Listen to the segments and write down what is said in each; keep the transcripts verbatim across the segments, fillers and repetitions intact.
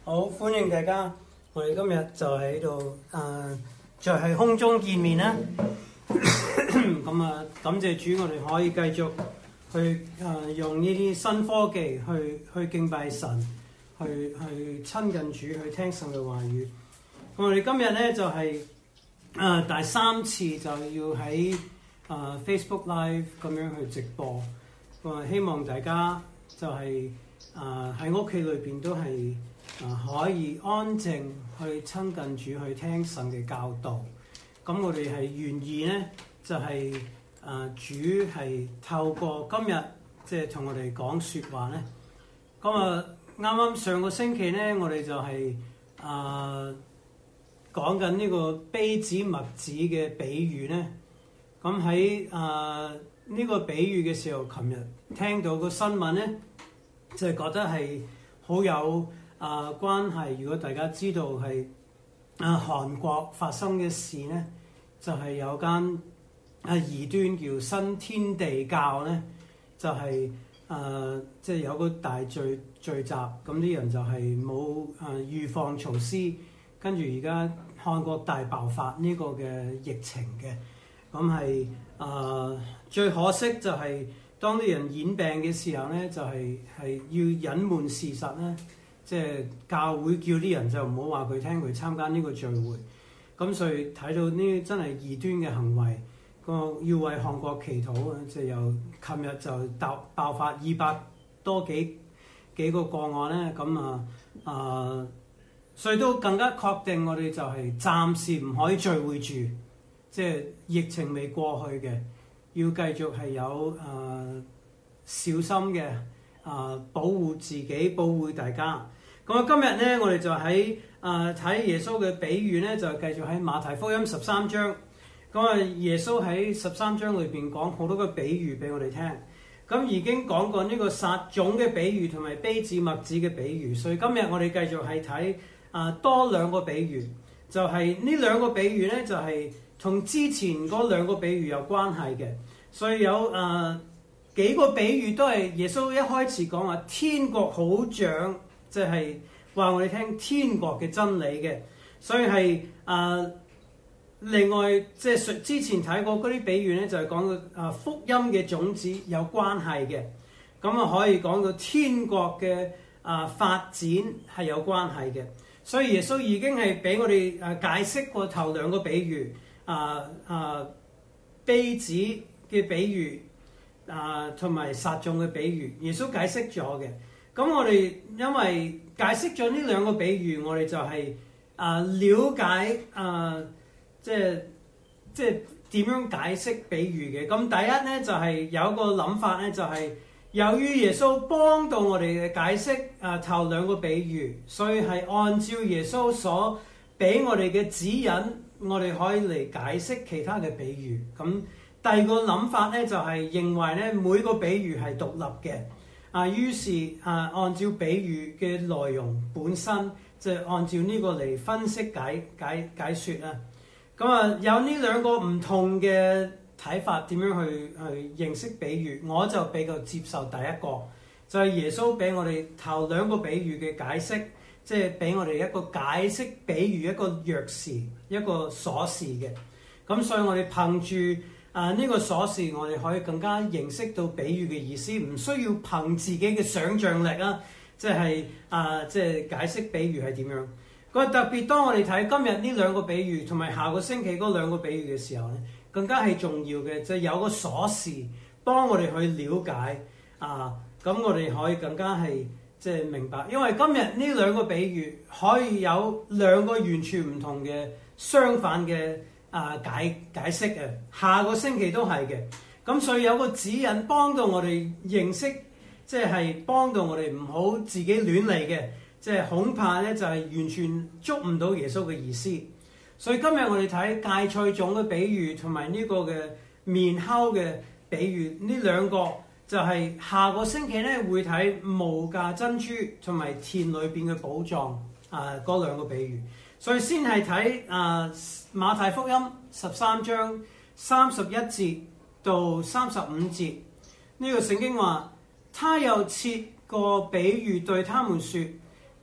好，歡迎大家，我哋今日就喺度誒，就係空中見面啦。咁啊，感謝主，我哋可以繼續去誒、呃、用呢啲新科技去去敬拜神，去去親近主，去聽神嘅話語。我哋今日咧就係、是、誒、呃、第三次就要喺誒、呃、Facebook Live 咁樣去直播。我、呃、希望大家就係誒喺屋企裏邊都係。啊！可以安靜去親近主，去聽神嘅教導。咁我哋係願意咧，就係、是、啊主係透過今日即係同我哋講説話咧。咁啊，啱啱上個星期咧，我哋就係、是、啊講緊呢個稗子麥子嘅比喻咧。咁喺啊呢、這個比喻嘅時候，琴日聽到個新聞咧，就係、是、覺得係好有。啊，關係如果大家知道係啊韓國發生嘅事咧，就係、是、有間啊異端叫新天地教咧，就係啊即係有個大聚聚集，咁啲人就係冇啊預防措施，跟住而家韓國大爆發呢個嘅疫情嘅，咁係啊最可惜就係當啲人染病嘅時候咧，就係、是、係要隱瞞事實咧。即係教會叫啲人就唔好話佢聽佢參加呢個聚會，咁所以睇到呢真係異端嘅行為，個要為韓國祈禱啊！即係由琴日就爆爆發二百多幾幾個個案咧，咁啊啊，所以都更加確定我哋就係暫時唔可以聚會住，即係疫情未過去嘅，要繼續係有啊、呃、小心嘅啊、呃、保護自己，保護大家。咁啊，今日咧，我哋就喺啊睇耶穌嘅比喻咧，就繼續喺馬太福音十三章。咁啊，耶穌喺十三章裏邊講好多個比喻俾我哋聽。咁已經講過呢個撒種嘅比喻同埋稗子麥子嘅比喻，所以今日我哋繼續係睇啊多兩個比喻，就係、是、呢兩個比喻咧，就係、是、同之前嗰兩個比喻有關係嘅。所以有啊幾個比喻都係耶穌一開始講話天國好像。即係話我哋聽天國嘅真理嘅，所以係啊、呃、另外即係之前睇過嗰啲比喻咧，就係講到啊福音嘅種子有關係嘅，咁啊可以講到天國嘅啊、呃、發展係有關係嘅，所以耶穌已經係俾我哋啊解釋過頭兩個比喻啊啊稗子嘅比喻啊同埋撒種嘅比喻，耶穌解釋咗嘅。咁我哋因為解釋咗呢兩個比喻，我哋就係、是、啊、呃、了解啊、呃、即係即係點樣解釋比喻嘅。咁第一咧就係、是、有一個諗法咧，就係、是、由於耶穌幫到我哋嘅解釋啊、呃、頭兩個比喻，所以係按照耶穌所俾我哋嘅指引，我哋可以嚟解釋其他嘅比喻。咁第二個諗法咧就係、是、認為咧每個比喻係獨立嘅。啊，於是啊，按照比喻嘅內容本身，就係、按照呢個嚟分析解解解説啊。咁啊，有呢兩個唔同嘅睇法，點樣去去認識比喻？我就比較接受第一個，就係、是、耶穌俾我哋頭兩個比喻嘅解釋，即係俾我哋一個解釋比喻一個鑰匙，一個鎖匙嘅。咁所以我哋憑住。啊！呢、這個鎖匙我哋可以更加認識到比喻嘅意思，唔需要憑自己嘅想像力啊！即係啊，即係解釋比喻係點樣。個特別當我哋睇今日呢兩個比喻，同埋下個星期嗰兩個比喻嘅時候咧，更加係重要嘅，就係、是、有個鎖匙幫我哋去了解啊！咁我哋可以更加係即係明白，因為今日呢兩個比喻可以有兩個完全唔同嘅相反嘅。啊解解釋啊，下個星期都係嘅，咁所以有個指引幫到我哋認識，即係幫到我哋唔好自己亂嚟嘅，即係恐怕咧就係完全捉唔到耶穌嘅意思。所以今日我哋睇芥菜種嘅比喻同埋呢個嘅麵酵嘅比喻，呢兩個就係下個星期咧會睇無價珍珠同埋田裏邊嘅寶藏啊嗰兩個比喻。所以先係睇啊馬太福音十三章三十一節到三十五節，呢、這個聖經話，他又設個比喻對他們說：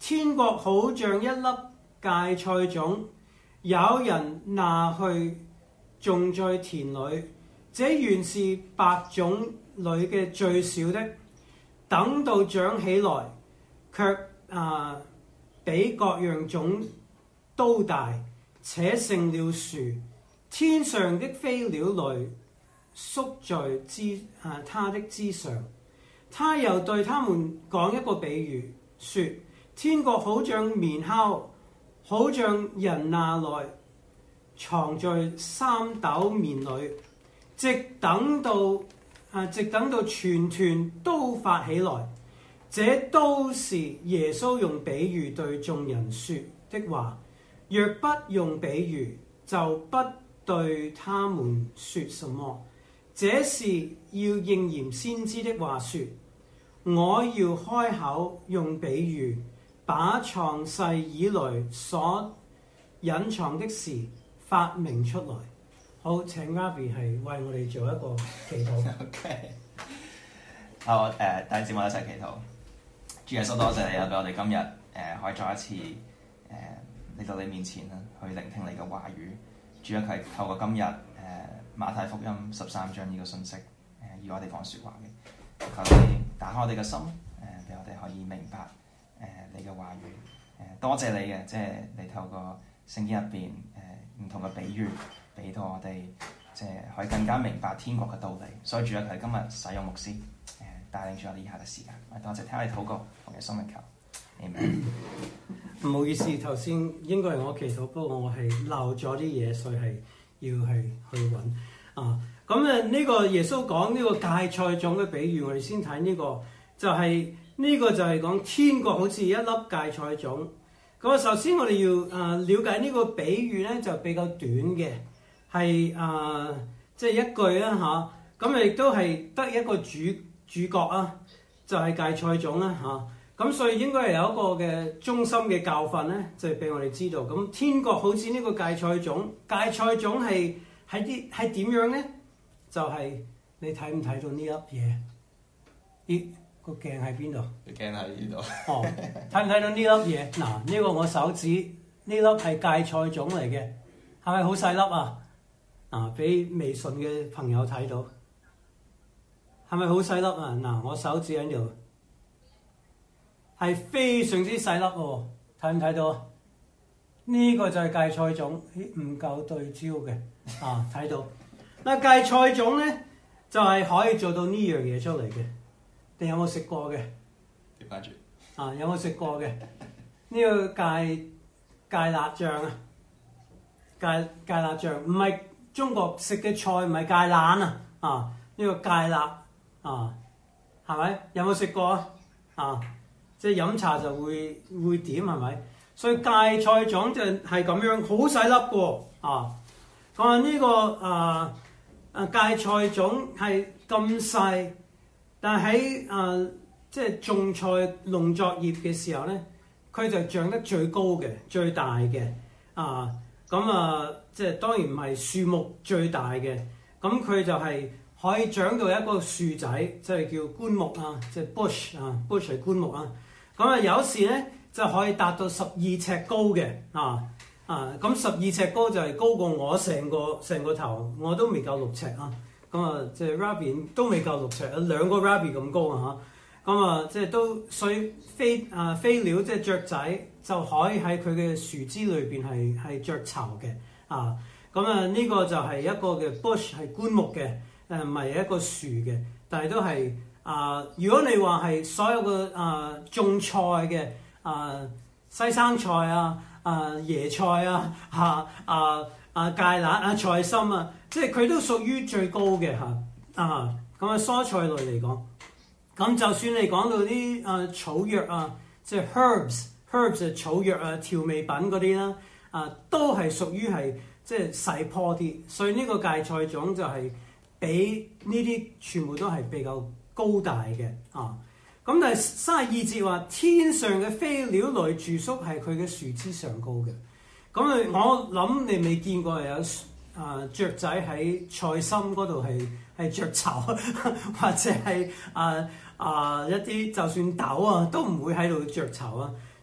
天國好像一粒芥菜種，有人拿去種在田裏，這原是百種裏嘅最小的，等到長起來，卻啊比各樣種都大，且成了樹。天上的飛鳥來宿在枝啊它的枝上。他又對他們講一個比喻，說：天國好像棉酵，好像人拿來藏在三斗麵裏，直等到啊，直等到全團都發起來。這都是耶穌用比喻對眾人說的話。若不用比喻，就不對他們說什麼。這是要應驗先知的話說：我要開口用比喻，把創世以來所隱藏的事發明出來。好，請 Ravi 係為我哋做一個祈禱。 OK， 好，誒、呃，弟兄姊妹一齊祈禱。主耶穌，多謝你啊，俾我哋今日誒、呃、可以再一次誒嚟到你面前啦，去聆聽你嘅話語。主啊，佢係透過今日誒、呃、馬太福音十三章呢個信息誒，與、呃、我哋講説話嘅。求你打開我哋嘅心，誒、呃，俾我哋可以明白誒、呃、你嘅話語。誒、呃，多謝你嘅，即係你透過聖經入邊誒唔同嘅比喻，俾到我哋即係可以更加明白天國嘅道理。所以主啊，佢今日使用牧師誒、呃、帶領住我哋以下嘅時間。多謝聽我哋禱告，同嘅生命求。Amen。 唔好意思，頭先應該係我祈禱，不過我係漏咗啲嘢，所以係要係去揾啊。咁誒呢個耶穌講呢個芥菜種嘅比喻，我哋先睇呢個，就係呢個就係講天國好似一粒芥菜種。咁啊，首先我哋要啊了解呢個比喻咧，就比較短嘅，係啊即係一句啦嚇。咁亦都係得一個主主角啊，就係芥菜種啦嚇。咁所以應該係有一個嘅中心嘅教訓咧，就係俾我哋知道。咁天國好似呢個芥菜種，芥菜種係係啲係點樣咧？就係、是、你睇唔睇到呢粒嘢？咦，個鏡喺邊度？ 個鏡喺呢度。 哦，睇唔睇到呢粒嘢？嗱，呢個我手指呢粒係芥菜種嚟嘅，係咪好細粒啊？啊，俾微信嘅朋友睇到，係咪好細粒啊？嗱，我手指喺度。係非常之細粒喎，睇唔睇到啊？呢個就係芥菜種，咦唔夠對焦嘅啊，睇到嗱芥菜種咧就係、是、可以做到呢樣嘢出嚟嘅。你有冇食過嘅？ 調翻轉啊，有冇食過嘅？呢、這個芥芥辣醬啊，芥芥辣醬唔係中國食嘅菜，唔係芥蘭啊啊！呢、這個芥辣啊，係咪有冇食過啊？啊！即係飲茶就會會點係咪？所以芥菜種就係咁樣，好細粒嘅啊！講下呢個啊啊芥菜種係咁細，但係喺啊即係種菜農作業嘅時候咧，佢就長得最高嘅、最大嘅啊！咁啊，即係當然唔係樹木最大嘅，咁佢就係可以長到一個樹仔，即係叫棺木啊，即係 bush 啊 ，bush 係棺木啊。咁啊，有時咧就可以達到十二尺高嘅啊啊！咁十二尺高就係高過我成個成個頭，我都未夠六尺啊！咁啊，即係 Rabi 都未夠六尺，兩個 Rabi 咁高啊嚇！咁啊，即係都所以飛啊飛鳥即係雀仔就可以喺佢嘅樹枝裏邊係係雀巢嘅啊！咁啊，呢個就係一個嘅 bush 係棺木嘅，誒唔係一個樹嘅，但係都係。啊、呃！如果你話係所有嘅啊、呃、種菜嘅啊、呃、西生菜啊、啊、呃、椰菜啊、嚇啊啊芥辣啊、菜心啊，即係佢都屬於最高嘅嚇啊！咁啊蔬菜類嚟講，咁就算你講到啲啊草藥啊，即係 herbs，herbs 係草藥啊、調味品嗰啲啦，啊都係屬於係即係細棵啲，所以呢個芥菜種就係比呢啲全部都係比較高大嘅啊，咁但係三十二節話天上嘅飛鳥來住宿係佢嘅樹枝上高嘅，咁啊我諗你未見過有啊雀仔喺菜心嗰度係係雀巢，或者係啊啊一啲就算豆啊都唔會喺度雀巢啊，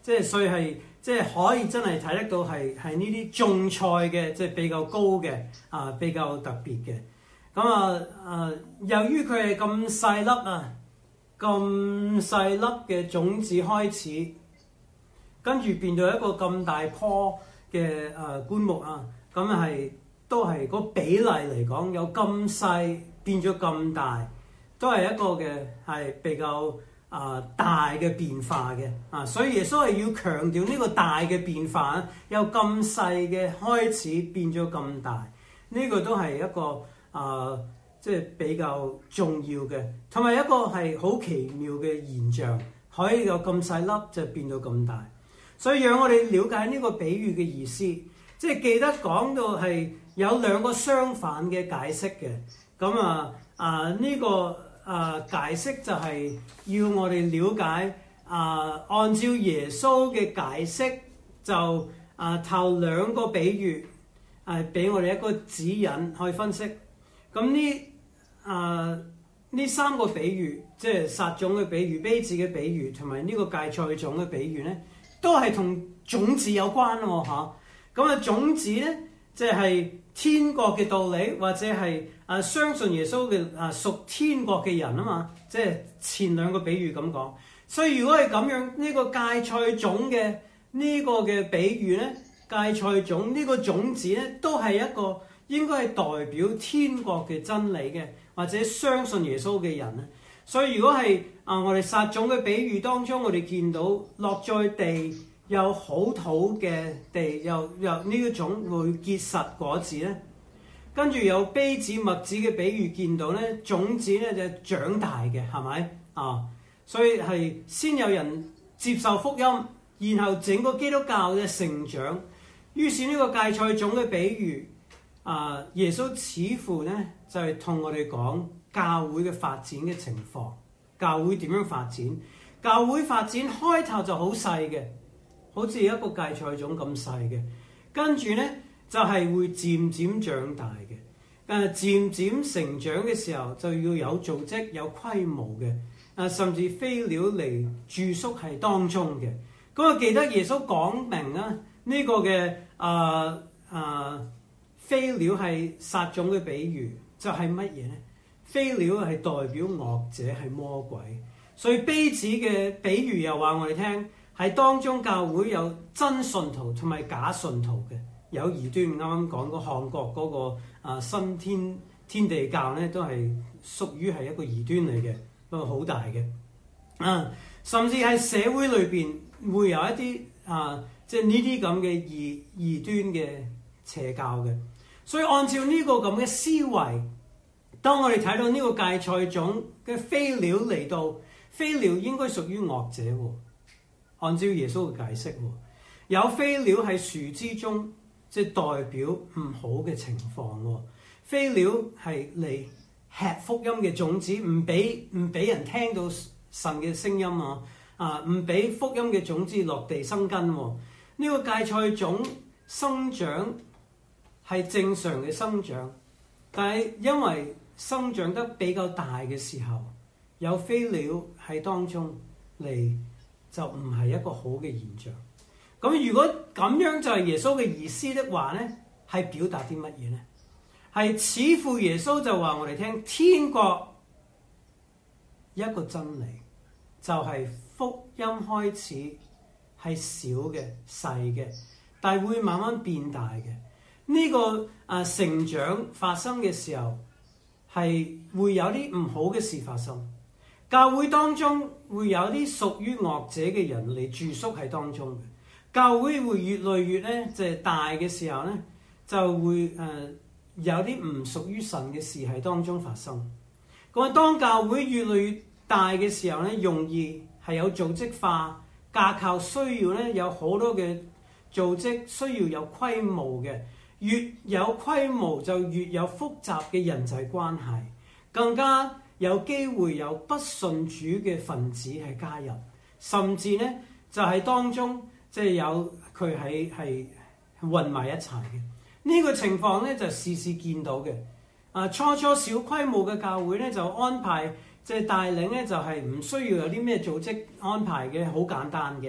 即係所以係即係可以真係睇得到係係呢啲種菜嘅，即係比較高嘅啊，比較特別嘅。咁啊啊，由於佢係咁細粒啊，咁細粒嘅種子開始，跟住變到一個咁大棵嘅誒棺木啊，咁係都係個比例嚟講，有咁細變咗咁大，都係一個嘅係比較啊、呃、大嘅變化嘅啊，所以耶穌係要強調呢個大嘅變化，由咁細嘅開始變咗咁大，呢、這個都係一個啊即係比較重要嘅，同埋一個係好奇妙嘅現象，可以有咁細粒就變到咁大。所以讓我哋了解呢個比喻嘅意思，即係記得講到係有兩個相反嘅解釋嘅。咁啊啊呢、這個啊解釋就係要我哋了解啊，按照耶穌嘅解釋就啊頭兩個比喻係俾、啊、我哋一個指引去分析。咁呢啊呢三個比喻，即係撒種嘅比喻、稗子嘅比喻同埋呢個芥菜種嘅比喻咧，都係同種子有關喎嚇。咁啊種子咧，即係天國嘅道理，或者係啊相信耶穌嘅啊屬天國嘅人啊嘛。即係前兩個比喻咁講。所以如果係咁樣，呢個芥菜種嘅呢個嘅比喻咧，芥菜種呢個種子咧，都係一個應該係代表天國嘅真理嘅，或者相信耶穌嘅人啊。所以如果係啊，我哋撒種嘅比喻當中，我哋見到落在地有好土嘅地，又又呢一種會結實果子咧。跟住有稗子麥子嘅比喻，見到咧種子咧就長大嘅，係咪啊？所以係先有人接受福音，然後整個基督教嘅成長。於是呢個芥菜種嘅比喻啊，耶穌似乎咧就係、是、同我哋講教會嘅發展嘅情況，教會點樣發展？教會發展開頭就好細嘅，好似一個芥菜種咁細嘅，跟住咧就係、是、會漸漸長大嘅。誒漸漸成長嘅時候就要有組織、有規模嘅，誒甚至飛鳥嚟住宿喺當中嘅。咁啊，記得耶穌講明啊，呢、這個嘅誒誒飛鳥係撒種嘅比喻，就係乜嘢咧？飛鳥係代表惡者，係魔鬼。所以稗子嘅比喻又話我哋聽，喺當中教會有真信徒同埋假信徒嘅，有異端。啱啱講過韓國嗰、那個啊新天天地教咧，都係屬於係一個異端嚟嘅，不過好大嘅。啊，甚至喺社會裏邊會有一啲啊，即係呢啲咁嘅異異端嘅邪教嘅。所以按照呢個咁嘅思維，當我哋睇到呢個芥菜種嘅飛鳥嚟到，飛鳥應該屬於惡者喎。按照耶穌嘅解釋喎，有飛鳥喺樹枝中，即係代表唔好嘅情況喎。飛鳥係嚟吃福音嘅種子，唔俾唔俾人聽到神嘅聲音啊！啊，唔俾福音嘅種子落地生根喎。呢個芥菜種生長係正常嘅生長，但係因為生長得比較大嘅時候，有飛鳥喺當中嚟，就唔係一個好嘅現象。咁如果咁樣就係耶穌嘅意思的話咧，係表達啲乜嘢咧？係似乎耶穌就話我哋聽，天國一個真理就係、是、福音開始係小嘅細嘅，但係會慢慢變大嘅。呢、這個啊成長發生嘅時候，係會有啲唔好嘅事發生。教會當中會有啲屬於惡者嘅人嚟住宿喺當中嘅。教會會越來越咧，即、就、係、是、大嘅時候咧，就會誒、呃、有啲唔屬於神嘅事喺當中發生。咁啊，當教會越來越大嘅時候咧，容易係有組織化架構，需要咧有好多嘅組織，需要有規模嘅。越有規模就越有複雜嘅人際關係，更加有機會有不信主嘅分子係加入，甚至咧就係、是、當中即係、就是、有佢喺係混埋一齊嘅。呢、這個情況咧就時時見到嘅。啊，初初小規模嘅教會咧就安排即係、就是、帶領咧就係、是、唔需要有啲咩組織安排嘅，好簡單嘅。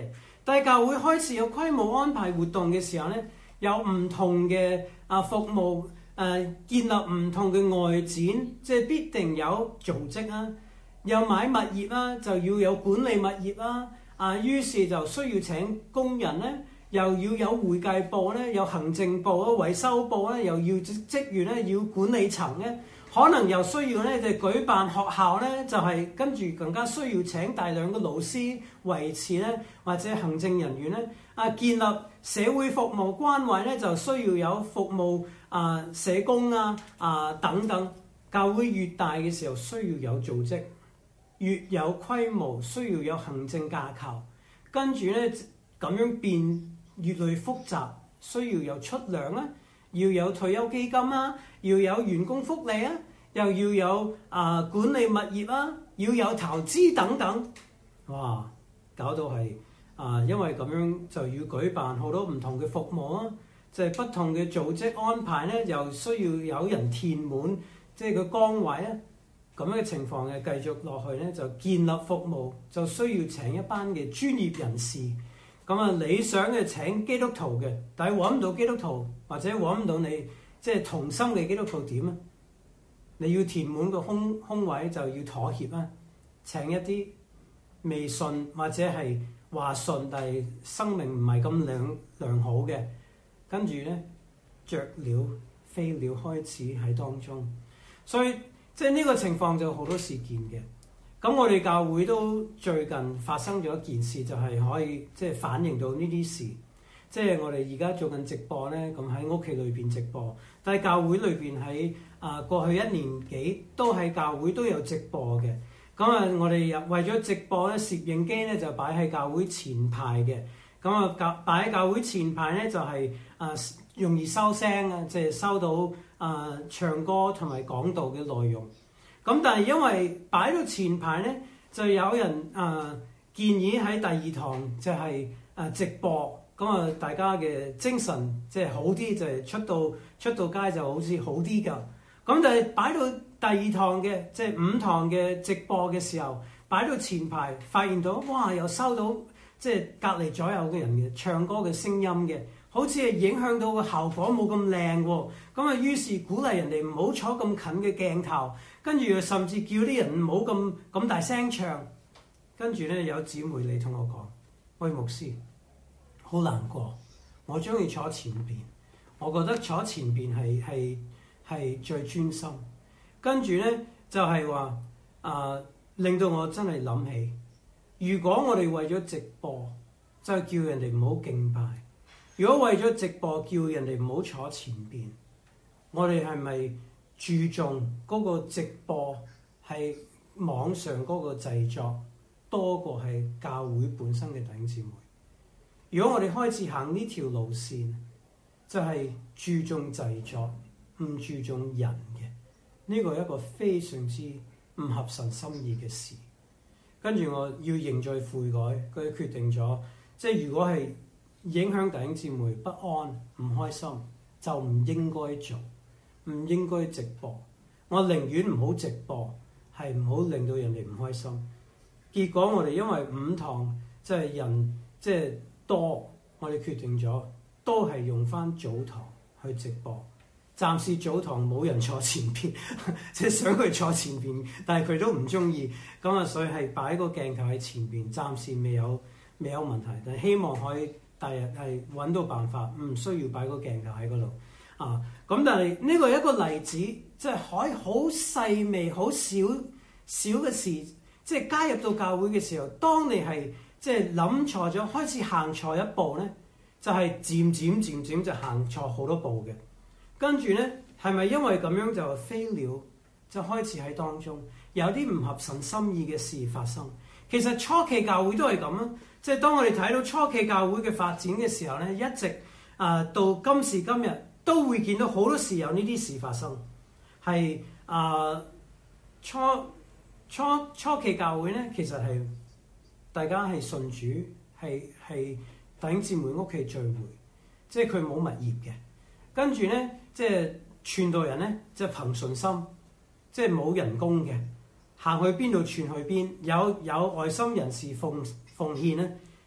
但係教會開始有規模安排活動嘅時候咧，有唔同嘅啊服務誒、呃，建立唔同嘅外展，即係必定有組織啊，有買物業啦，就要有管理物業啦，啊，於是就需要請工人咧，又要有會計部咧，有行政部啊、維修部咧，又要職員咧，要管理層咧。可能又需要咧，就舉辦學校咧，就係、是、跟住更加需要請大量嘅老師維持咧，或者行政人員咧，啊建立社會服務關懷咧，就需要有服務啊社工啊啊等等。教會越大嘅時候，需要有組織，越有規模，需要有行政架構。跟住咧咁樣變越嚟越複雜，需要有出糧啦。要有退休基金啊，要有員工福利啊，又要有啊、呃、管理物業啊，要有投資等等，哇！搞到係啊、呃，因為咁樣就要舉辦好多唔同嘅服務啊，就係、是、不同嘅組織安排咧，又需要有人填滿即係個崗位啊，咁樣嘅情況嘅繼續落去咧，就建立服務就需要請一班嘅專業人士。咁啊，理想嘅請基督徒嘅，但係揾唔到基督徒，或者揾唔到你即係同心嘅基督徒點啊？你要填滿個空空位，就要妥協啊！請一啲未信或者係話信，但係生命唔係咁良良好嘅，跟住咧雀鳥飛鳥開始喺當中，所以即係呢個情況就好多事件嘅。咁我哋教會都最近發生咗一件事，就係可以即係反映到呢啲事。即係我哋而家做緊直播咧，咁喺屋企裏邊直播，但係教會裏邊喺啊過去一年幾都喺教會都有直播嘅。咁啊，我哋又為咗直播咧，攝影機咧就擺喺教會前排嘅。咁啊，教擺喺教會前排咧就係、是、啊容易收聲啊，即係收到啊唱歌同埋講道嘅內容。咁但係因為擺到前排咧，就有人啊、呃、建議喺第二堂就係、是、啊、呃、直播，咁啊大家嘅精神即係好啲，就係、是、出到出到街就好似好啲㗎。咁但係擺到第二堂嘅即係五堂嘅直播嘅時候，擺到前排，發現到哇又收到即係隔離左右嘅人嘅唱歌嘅聲音嘅，好似係影響到個效果冇咁靚喎。咁啊於是鼓勵人哋唔好坐咁近嘅鏡頭。跟住甚至叫啲人唔好咁咁大聲唱，跟住咧有姊妹嚟同我講：喂，牧師，好難過，我中意坐前邊，我覺得坐前邊係係係最專心。跟住咧就係話啊，令到我真係諗起，如果我哋為咗直播，就係叫人哋唔好敬拜；如果為咗直播叫人哋唔好坐前邊，我哋係咪注重嗰個直播係網上嗰個製作多過係教會本身嘅弟兄姊妹？如果我哋開始行呢條路線，就係、是、注重製作，唔注重人嘅，呢、這個係一個非常之唔合神心意嘅事。跟住我要認罪悔改，佢決定咗，即係如果係影響弟兄姊妹不安、唔開心，就唔應該做。唔應該直播，我寧願唔好直播，係唔好令到人哋唔開心。結果我哋因為五堂即係人即係多，我哋決定咗都係用翻早堂去直播。暫時早堂冇人坐前邊，即係想佢坐前邊，但係佢都唔中意，咁啊所以係擺個鏡頭喺前邊。暫時未有未有問題，但係希望可以第日係揾到辦法，唔需要擺個鏡頭喺嗰度。啊，咁但係呢個係一個例子，即係可以好細微、好少少嘅事，即係加入到教會嘅時候，當你係即係諗錯咗，開始行錯一步咧，就係漸漸漸漸就行錯好多步嘅。跟住咧，係咪因為咁樣就飛了，就開始喺當中有啲唔合神心意嘅事發生？其實初期教會都係咁啊，即係當我哋睇到初期教會嘅發展嘅時候咧，一直啊、呃、到今時今日。都會見到好多時有呢啲事發生，係啊、呃、初初初期教會咧，其實係大家係信主，係係弟兄姊妹屋企聚會，即係佢冇物業嘅，跟住咧即係傳道人咧就憑信心，即係冇人工嘅，行去邊度傳去邊，有有愛心人士奉奉獻咧，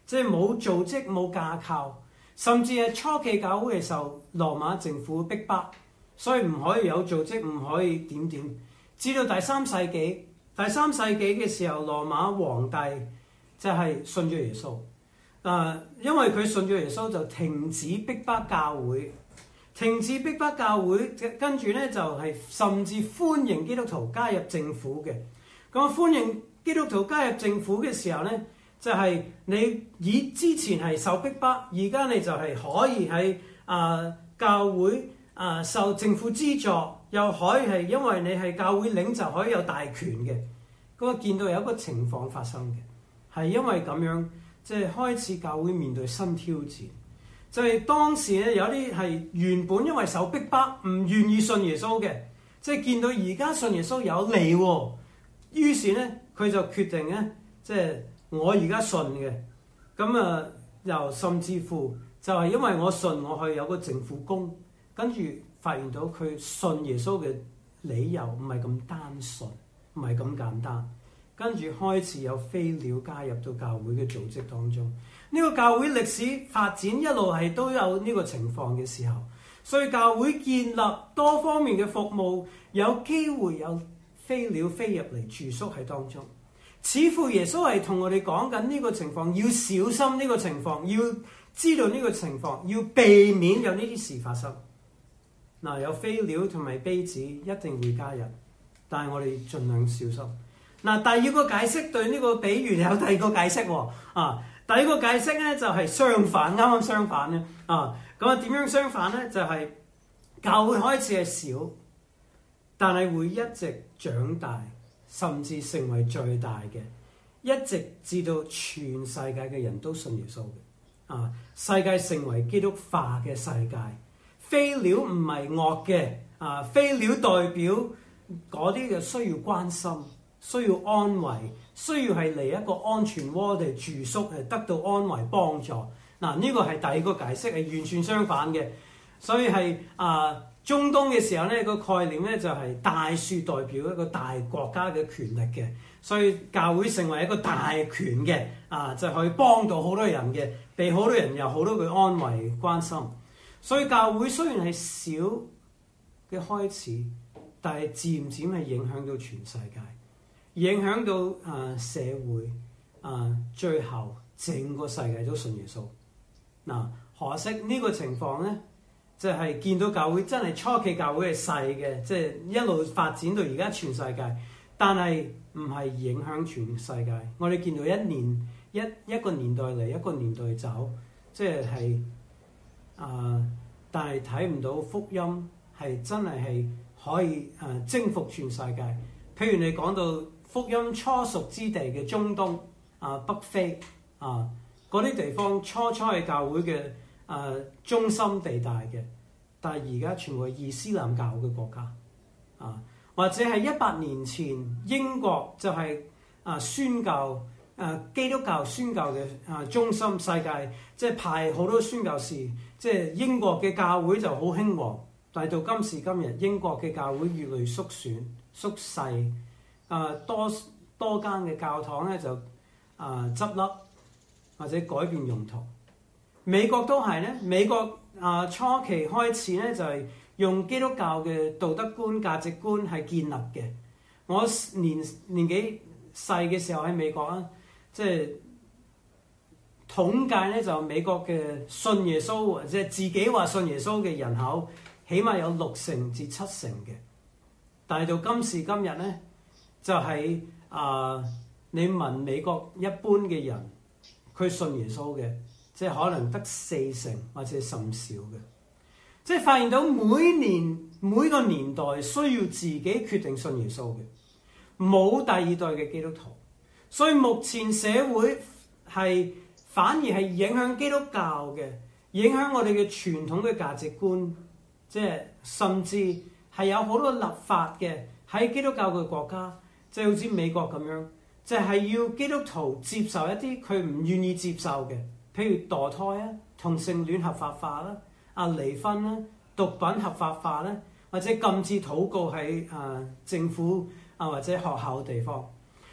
即係冇組織冇架構，甚至係初期教會係受羅馬政府逼迫，所以唔可以有組織，唔可以點點。至到第三世紀，第三世紀嘅時候，羅馬皇帝就係信咗耶穌。啊，因為佢信咗耶穌，就停止逼迫教會，停止逼迫教會，跟住咧就係、是、甚至歡迎基督徒加入政府嘅。咁歡迎基督徒加入政府嘅時候咧，就係、是、你以之前係受逼迫，而家你就係可以喺啊、呃、教會啊、呃、受政府資助，又可以係因為你係教會領袖可以有大權嘅。咁啊見到有一個情況發生嘅，係因為咁樣。即係開始教會面對新挑戰，就係、是、當時咧有啲係原本因為受逼迫唔願意信耶穌嘅，即係見到而家信耶穌有利喎，於是咧佢就決定咧，即係我而家信嘅，咁啊又甚至乎就係因為我信我去有個政府工，跟住發現到佢信耶穌嘅理由唔係咁單純，唔係咁簡單。跟住開始有飛鳥加入到教會嘅組織當中，呢、這個教會歷史發展一路係都有呢個情況嘅時候，所以教會建立多方面嘅服務，有機會有飛鳥飛入嚟住宿喺當中。似乎耶穌係同我哋講緊呢個情況，要小心呢個情況，要知道呢個情況，要避免有呢啲事發生。嗱，有飛鳥同埋稗子一定會加入，但係我哋盡量小心。嗱，第二個解釋對呢個比喻有第二個解釋喎，啊，第二個解釋咧就係相反，啱啱相反咧，啊，咁啊點樣相反咧？就係、是、教會開始係小，但係會一直長大，甚至成為最大嘅，一直至到全世界嘅人都信耶穌嘅，啊，世界成為基督化嘅世界。飛鳥唔係惡嘅，啊，飛鳥代表嗰啲嘅需要關心。需要安慰，需要係嚟一個安全窩地住宿，係得到安慰幫助。嗱，呢個係第二個解釋，係完全相反嘅。所以係啊、呃，中東嘅時候咧，個概念咧就係、是、大樹代表一個大國家嘅權力嘅，所以教會成為一個大權嘅啊，就可以幫到好多人嘅，被好多人有好多嘅安慰關心。所以教會雖然係小嘅開始，但係漸漸係影響到全世界。影響到啊、呃、社會啊、呃，最後整個世界都信耶穌。嗱、呃，可惜呢個情況咧，就係、是、見到教會真係初期教會係細嘅，即、就、係、是、一路發展到而家全世界，但係唔係影響全世界。我哋見到一年一一個年代嚟，一個年代走，即係係啊，但係睇唔到福音係真係係可以誒、呃、征服全世界。譬如你講到福音初熟之地嘅中東啊、北非啊嗰啲地方，初初係教會嘅啊、呃、中心地帶嘅，但係而家全部係伊斯蘭教嘅國家啊，或者係一百年前英國就係、是、啊宣教啊基督教宣教嘅啊中心，世界即係派好多宣教士，即係英國嘅教會就好興旺，但係到今時今日，英國嘅教會越嚟越縮選縮細。啊，多多間嘅教堂咧就啊執笠或者改變用途。美國都係咧，美國啊初期開始咧就係、是、用基督教嘅道德觀、價值觀係建立嘅。我年年紀細嘅時候喺美國啊，即係統計咧就美國嘅信耶穌或者自己話信耶穌嘅人口，起碼有六成至七成嘅。但係到今時今日咧，就係、是、啊、呃！你問美國一般嘅人，佢信耶穌嘅，即係可能得四成或者甚少嘅。即係發現到每年每個年代需要自己決定信耶穌嘅，冇第二代嘅基督徒。所以目前社會係反而係影響基督教嘅，影響我哋嘅傳統嘅價值觀，即係甚至係有好多立法嘅喺基督教嘅國家。即係好似美國咁樣，就係、是、要基督徒接受一啲佢唔願意接受嘅，譬如墮胎啊、同性戀合法化啦、啊離婚啦、毒品合法化啦，或者禁止禱告喺啊政府啊或者學校嘅地方。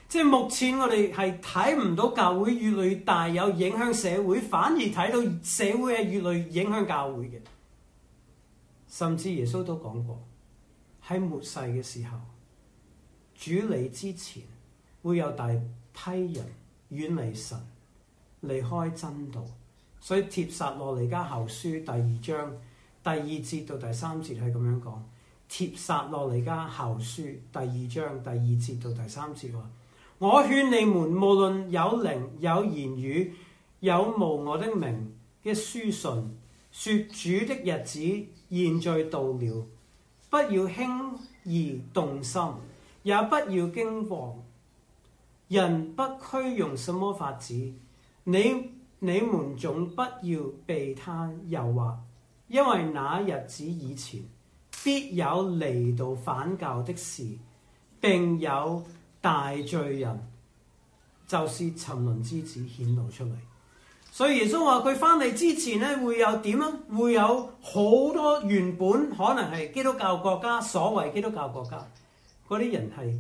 即係目前我哋係睇唔到教會越嚟越大有影響社會，反而睇到社會係越嚟越影響教會嘅。甚至耶穌都講過，喺末世嘅時候，主嚟之前會有大批人遠離神，離開真道。所以帖撒羅尼迦後書第二章第二節到第三節係咁樣講。帖撒羅尼迦後書第二章第二節到第三節話：我勸你們，無論有靈、有言語、有冒我的名嘅書信，說主的日子現在到了，不要輕易動心，也不要驚惶。人不拘用什麼法子，你你們總不要被他誘惑，因為那日子以前必有離道反教的事，並有大罪人，就是沉淪之子顯露出嚟。所以耶穌話佢翻嚟之前咧，會有點啊？會有好多原本可能係基督教國家，所謂基督教國家嗰啲人係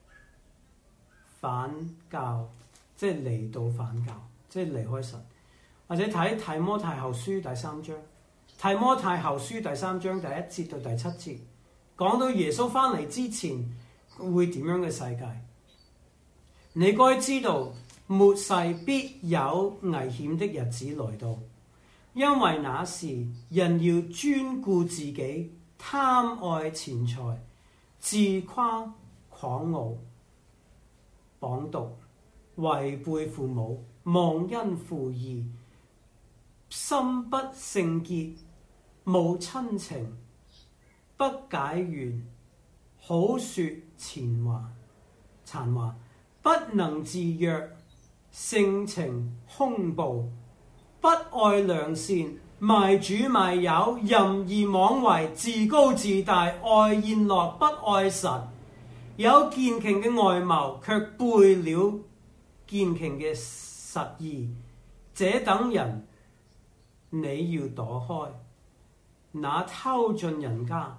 反教，即係離道反教，即係離開神。或者睇提摩太後書第三章，提摩太後書第三章第一節到第七節，講到耶穌翻嚟之前會點樣嘅世界。你該知道末世必有危險的日子來到，因為那時人要專顧自己，貪愛錢財，自誇狂傲，謗讟，違背父母，忘恩負義，心不聖潔，無親情，不解怨，好說前話殘話，不能自約，性情兇暴，不愛良善，賣主賣友，任意妄為，自高自大，愛宴樂，不愛神，有健強嘅外貌，卻背了健強嘅實意。這等人你要躲開。那偷進人家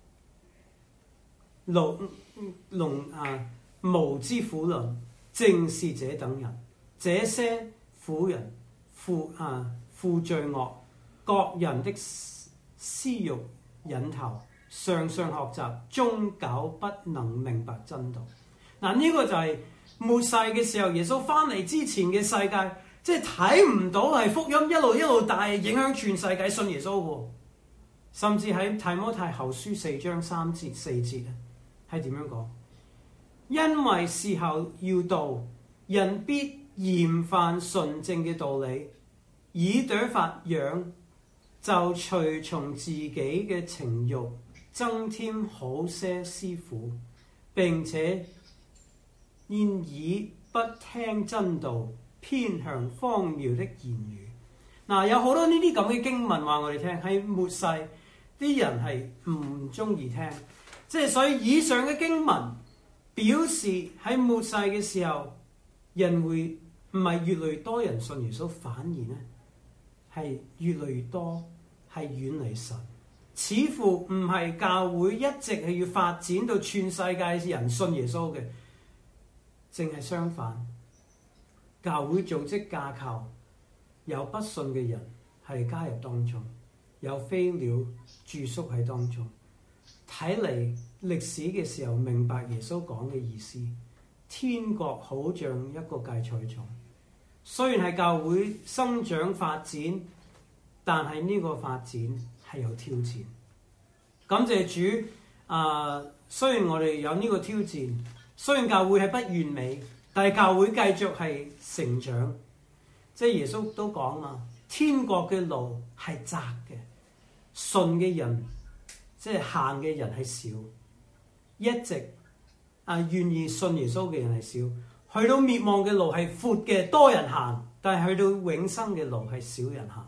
農農啊無知婦人，正是這等人。這些婦人負啊負罪惡，各人的私欲引頭，常常學習，終久不能明白真道。嗱，呢個就係末世嘅時候，耶穌翻嚟之前嘅世界，即係睇唔到係福音一路一路大影響全世界信耶穌喎。甚至喺提摩太後書四章三節四節啊，係點樣講？因為時候要到，人必厭煩純正嘅道理，耳朵發癢，就隨從自己嘅情慾，增添好些師傅，並且現已不聽真道，偏向荒謬的言語。嗱，有好多呢啲咁嘅經文話我哋聽，喺末世啲人係唔中意聽，即係所以以上嘅經文表示喺末世嘅時候，人會唔係越嚟越多人信耶穌，反而咧係越嚟越多係遠離神。似乎唔係教會一直係要發展到全世界人信耶穌嘅，正係相反。教會組織架構有不信嘅人係加入當中，有飛鳥住宿喺當中。睇嚟歷史嘅時候明白耶穌講嘅意思，天國好像一個芥菜種，雖然係教會生長發展，但係呢個發展係有挑戰。感謝主啊、呃！雖然我哋有呢個挑戰，雖然教會係不完美，但係教會繼續係成長。即係耶穌都講嘛，天國嘅路係窄嘅，信嘅人即係行嘅人係少，一直啊願意信耶穌嘅人係少。去到滅亡嘅路係闊嘅，多人行，但係去到永生嘅路係少人行。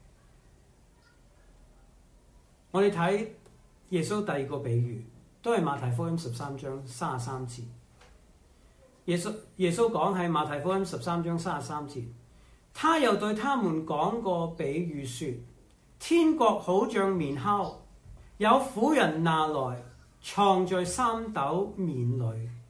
我哋睇耶穌第二個比喻，都係馬太福音十三章三十三節。耶穌耶穌講喺馬太福音十三章三十三節，他又對他們講個比喻說：天國好像麵酵，有婦人拿來藏在三斗麵裏，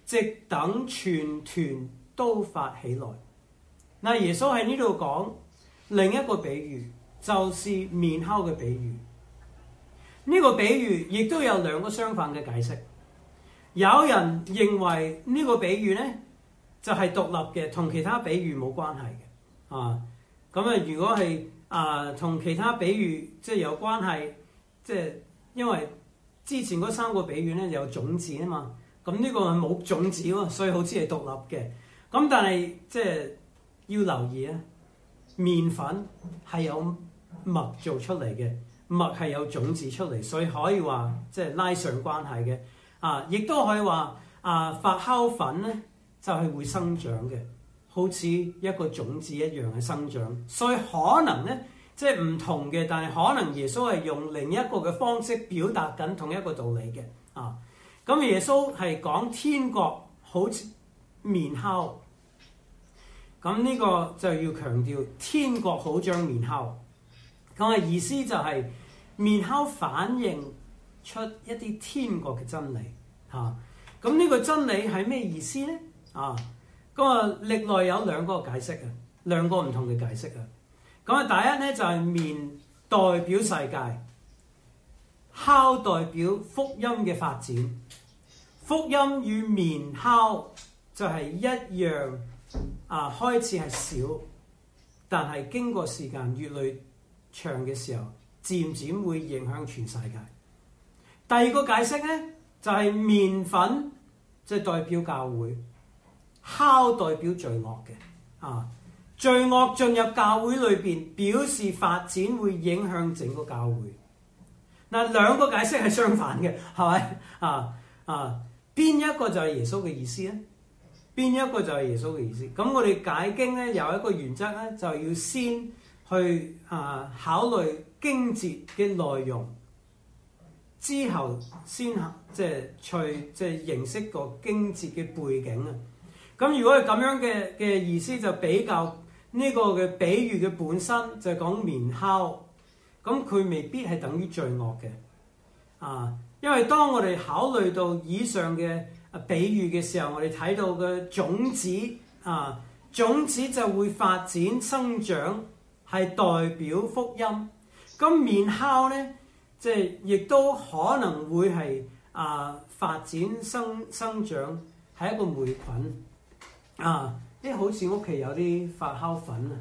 直等全團都發起來。嗱，耶穌喺呢度講另一個比喻，就是麵酵嘅比喻。呢、這個比喻亦都有兩個相反嘅解釋。有人認為呢個比喻咧就係、是、獨立嘅，同其他比喻冇關係嘅。啊，咁啊，如果係啊同其他比喻即係有關係，即係因為之前嗰三個比喻咧有種子啊嘛，咁呢個係冇種子喎，所以好似係獨立嘅。咁但係即係要留意啊，麵粉係有麥做出嚟嘅，麥係有種子出嚟，所以可以話即係拉上關係嘅。啊，亦都可以話啊，發酵粉咧就係、是、會生長嘅，好似一個種子一樣嘅生長。所以可能咧即係唔同嘅，但係可能耶穌係用另一個嘅方式表達緊同一個道理嘅。啊，咁耶穌係講天國好似麵酵，咁呢個就要強調天國好像麵酵。咁嘅意思就係麵酵反映出一啲天國嘅真理嚇。咁、啊、呢個真理係咩意思咧？啊，咁啊歷來有兩個解釋啊，兩個唔同嘅解釋啊。咁啊第一咧就係、是、麵代表世界，酵代表福音嘅發展。福音與麵酵就係一樣啊，開始係少，但係經過時間越嚟越長嘅時候，漸漸會影響全世界。第二個解釋咧就係、是、麵粉即係代表教會，酵代表罪惡嘅啊，罪惡進入教會裏邊，表示發展會影響整個教會。嗱，兩個解釋係相反嘅，係咪啊啊？邊一個就係耶穌嘅意思咧？邊一個就係耶穌嘅意思？咁我哋解經咧有一個原則咧，就要先去啊考慮經節嘅內容，之後先即係去即係認識個經節嘅背景啊。咁如果係咁樣嘅嘅意思，就比較呢個嘅比喻嘅本身就係講麵酵，咁佢未必係等於罪惡嘅啊。因為當我哋考慮到以上嘅比喻嘅時候，我哋睇到嘅種子啊，種子就會發展生長，係代表福音。咁麵酵咧，即係亦都可能會係啊發展生生長，係一個霉菌啊。啲好似屋企有啲發酵粉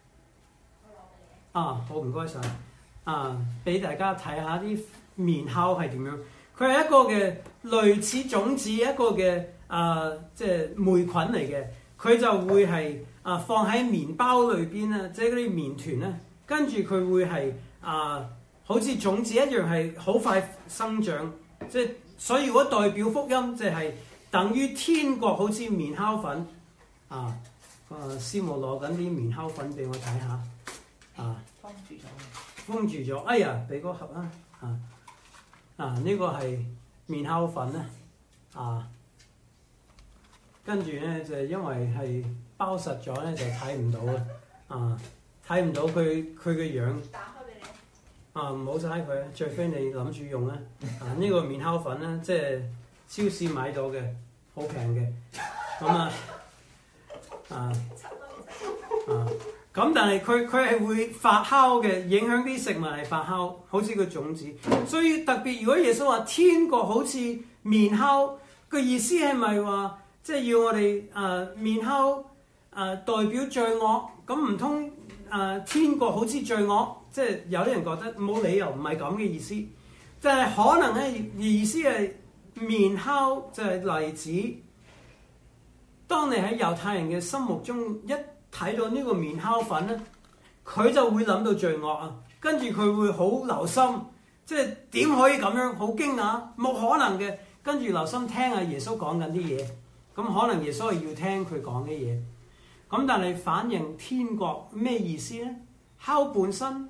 啊，啊好唔該晒啊，俾大家睇下啲麵酵係點樣。佢係一個嘅類似種子，一個嘅啊即係霉菌嚟嘅。佢就會係啊放喺麵包裏邊啊，即係嗰啲麵團咧，跟住佢會係啊好似種子一樣係好快生長。即係所以如果代表福音，就係等於天國好似麵酵粉啊。啊，師母攞緊啲麵酵粉俾我睇下啊，封住咗，封住咗。哎呀，俾個盒啊啊！啊！呢、這個係麵酵粉咧，啊，跟住咧就因為係包實咗咧，就睇唔到啦，啊，睇唔到佢佢嘅樣。打開俾你。啊，唔好嘥佢，除非你諗住用咧。啊，呢、這個麵酵粉咧，即係超市買到嘅，好平嘅。咁啊，啊，啊。咁但係佢佢係會發酵嘅，影響啲食物係發酵，好似個種子。所以特別，如果耶穌話天國好似麵酵，個意思係咪話即係要我哋誒麵酵誒代表罪惡？咁唔通誒天國好似罪惡？即係有啲人覺得冇理由，唔係咁嘅意思。就係可能咧意思係麵酵就係例子。當你喺猶太人嘅心目中一睇到呢個麵酵粉咧，佢就會諗到罪惡啊，跟住佢會好留心，即係點可以咁樣？好驚訝，冇可能嘅。跟住留心聽下耶穌講緊啲嘢，咁可能耶穌係要聽佢講嘅嘢。咁但係反映天國咩意思咧？酵本身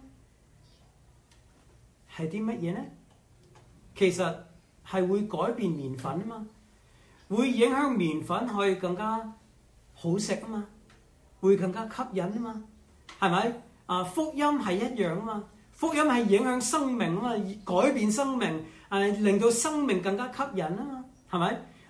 係啲乜嘢咧？其實係會改變麵粉啊嘛，會影響麵粉可以更加好食啊嘛。會更加吸引啊嘛，係咪啊？福音係一樣啊嘛，福音係影響生命啊嘛，改變生命，誒、啊、令到生命更加吸引啊嘛，係咪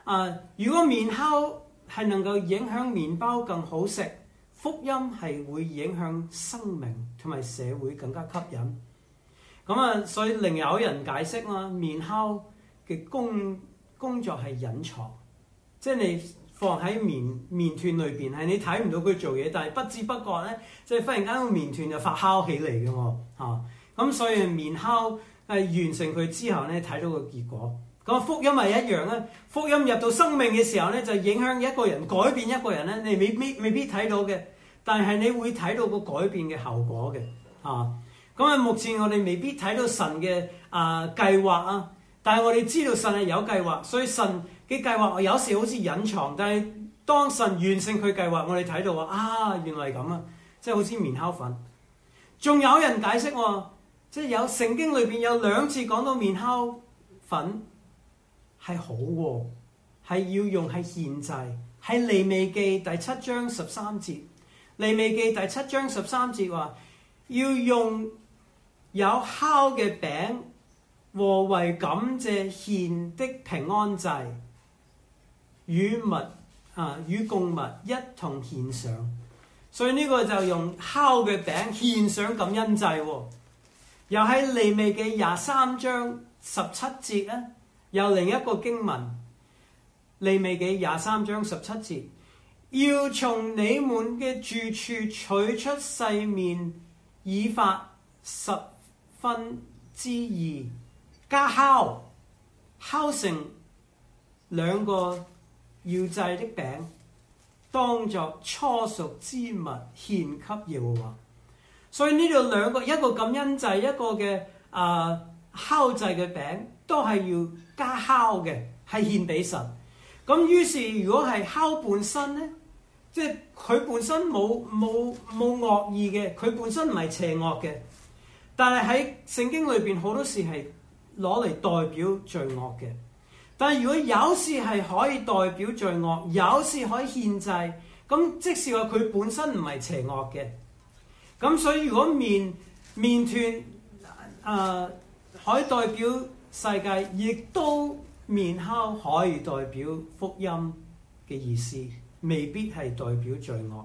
啊，如果麵酵係能夠影響麵包更好食，福音係會影響生命同埋社會更加吸引。咁啊，所以另有人解釋啦，麵酵嘅工工作係隱藏，即係你放喺麵麵團裏邊，係你睇唔到佢做嘢，但係不知不覺咧，即係忽然間個麵團就發酵起嚟嘅喎嚇。咁所以麵酵係完成佢之後咧，睇到個結果。咁福音係一樣咧，福音入到生命嘅時候咧，就影響一個人，改變一個人咧，你未必未必睇到嘅，但係你會睇到個改變嘅後果嘅嚇。咁啊，目前我哋未必睇到神嘅啊、呃、計劃啊，但係我哋知道神係有計劃，所以神嘅計劃有時好似隱藏，但係當神完成佢計劃，我哋睇到話啊，原來係咁啊，即係好似麵酵粉。仲有人解釋喎，即係有聖經裏邊有兩次講到麵酵粉係好喎，係要用係獻祭，係利未記第七章十三節。利未記第七章十三節話要用有酵嘅餅和為感謝獻的平安祭，與物啊與供物一同獻上。所以呢個就用酵嘅餅獻上感恩祭喎。又喺利未記廿三章十七節咧，有另一個經文，利未記廿三章十七節，要從你們嘅住處取出細麵以法十分之二，加酵，酵成兩個要祭的餅，當作初熟之物獻給耶和華。所以呢度兩個，一個感恩祭，一個嘅啊酵祭嘅餅，都係要加酵嘅，係獻俾神。咁於是如果係酵本身咧，即係佢本身冇冇冇惡意嘅，佢本身唔係邪惡嘅，但係喺聖經裏邊好多時係攞嚟代表罪惡嘅。但係如果有時係可以代表罪惡，有時可以獻祭，咁即使話佢本身唔係邪惡嘅。咁所以如果麵麵團啊、呃、可以代表世界，亦都麵酵可以代表福音嘅意思，未必係代表罪惡。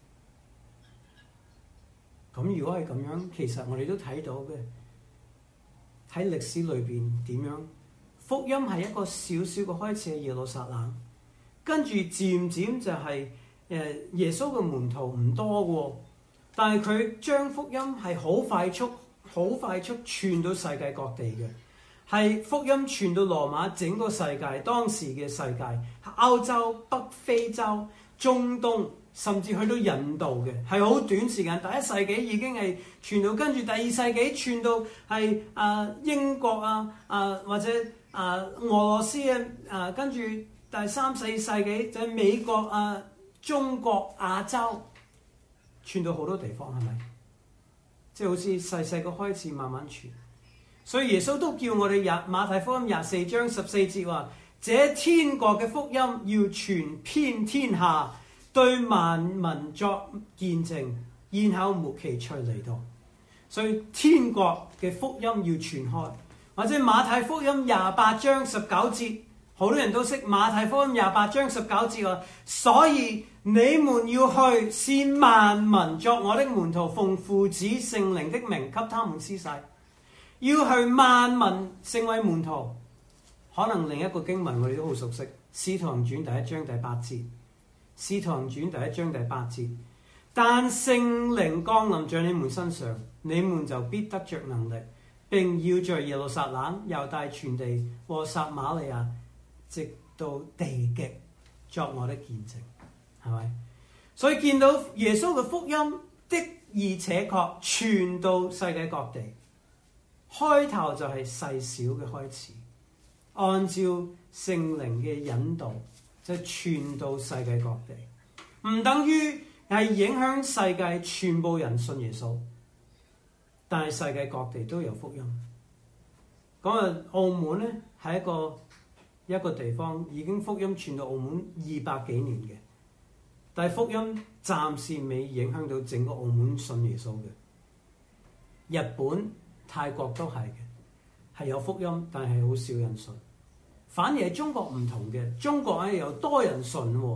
咁如果係咁樣，其實我哋都睇到嘅，喺歷史裏邊點樣福音係一個小小嘅開始喺耶路撒冷，跟住漸漸就係、是、誒耶穌嘅門徒唔多喎。但係佢將福音係好快速、好快速傳到世界各地嘅，係福音傳到羅馬整個世界，當時嘅世界，歐洲、北非洲、中東，甚至去到印度嘅，係好短時間。第一世紀已經係傳到，跟住第二世紀傳到係啊、呃、英國啊啊、呃、或者啊、呃、俄羅斯啊啊、呃，跟住第三四世紀就係美國啊、呃、中國、亞洲。傳到好多地方係咪？即係好似細細個開始慢慢傳，所以耶穌都叫我哋廿馬太福音廿四章十四節話：這天國嘅福音要傳遍天下，對萬民作見證，然後末期才嚟到。所以天國嘅福音要傳開，或者馬太福音廿八章十九節，好多人都識馬太福音廿八章十九節話，所以你們要去，使萬民作我的門徒，奉父子聖靈的名給他們施洗。要去萬民成為門徒。可能另一個經文我哋都好熟悉，《使徒行傳》第一章第八節，《使徒行傳》第一章第八節。但聖靈降臨在你們身上，你們就必得着能力，並要在耶路撒冷、猶大全地和撒瑪利亞，直到地極，作我的見證。係咪？所以見到耶穌嘅福音的而且確傳到世界各地，開頭就係細小嘅開始，按照聖靈嘅引導就傳到世界各地，唔等於係影響世界全部人信耶穌，但係世界各地都有福音。講啊，澳門咧係一個一個地方已經福音傳到澳門二百幾年嘅。但係福音暫時未影響到整個澳門信耶穌嘅。日本、泰國都係嘅，係有福音，但係好少人信。 反而係中國唔同嘅，中國咧有多人信喎，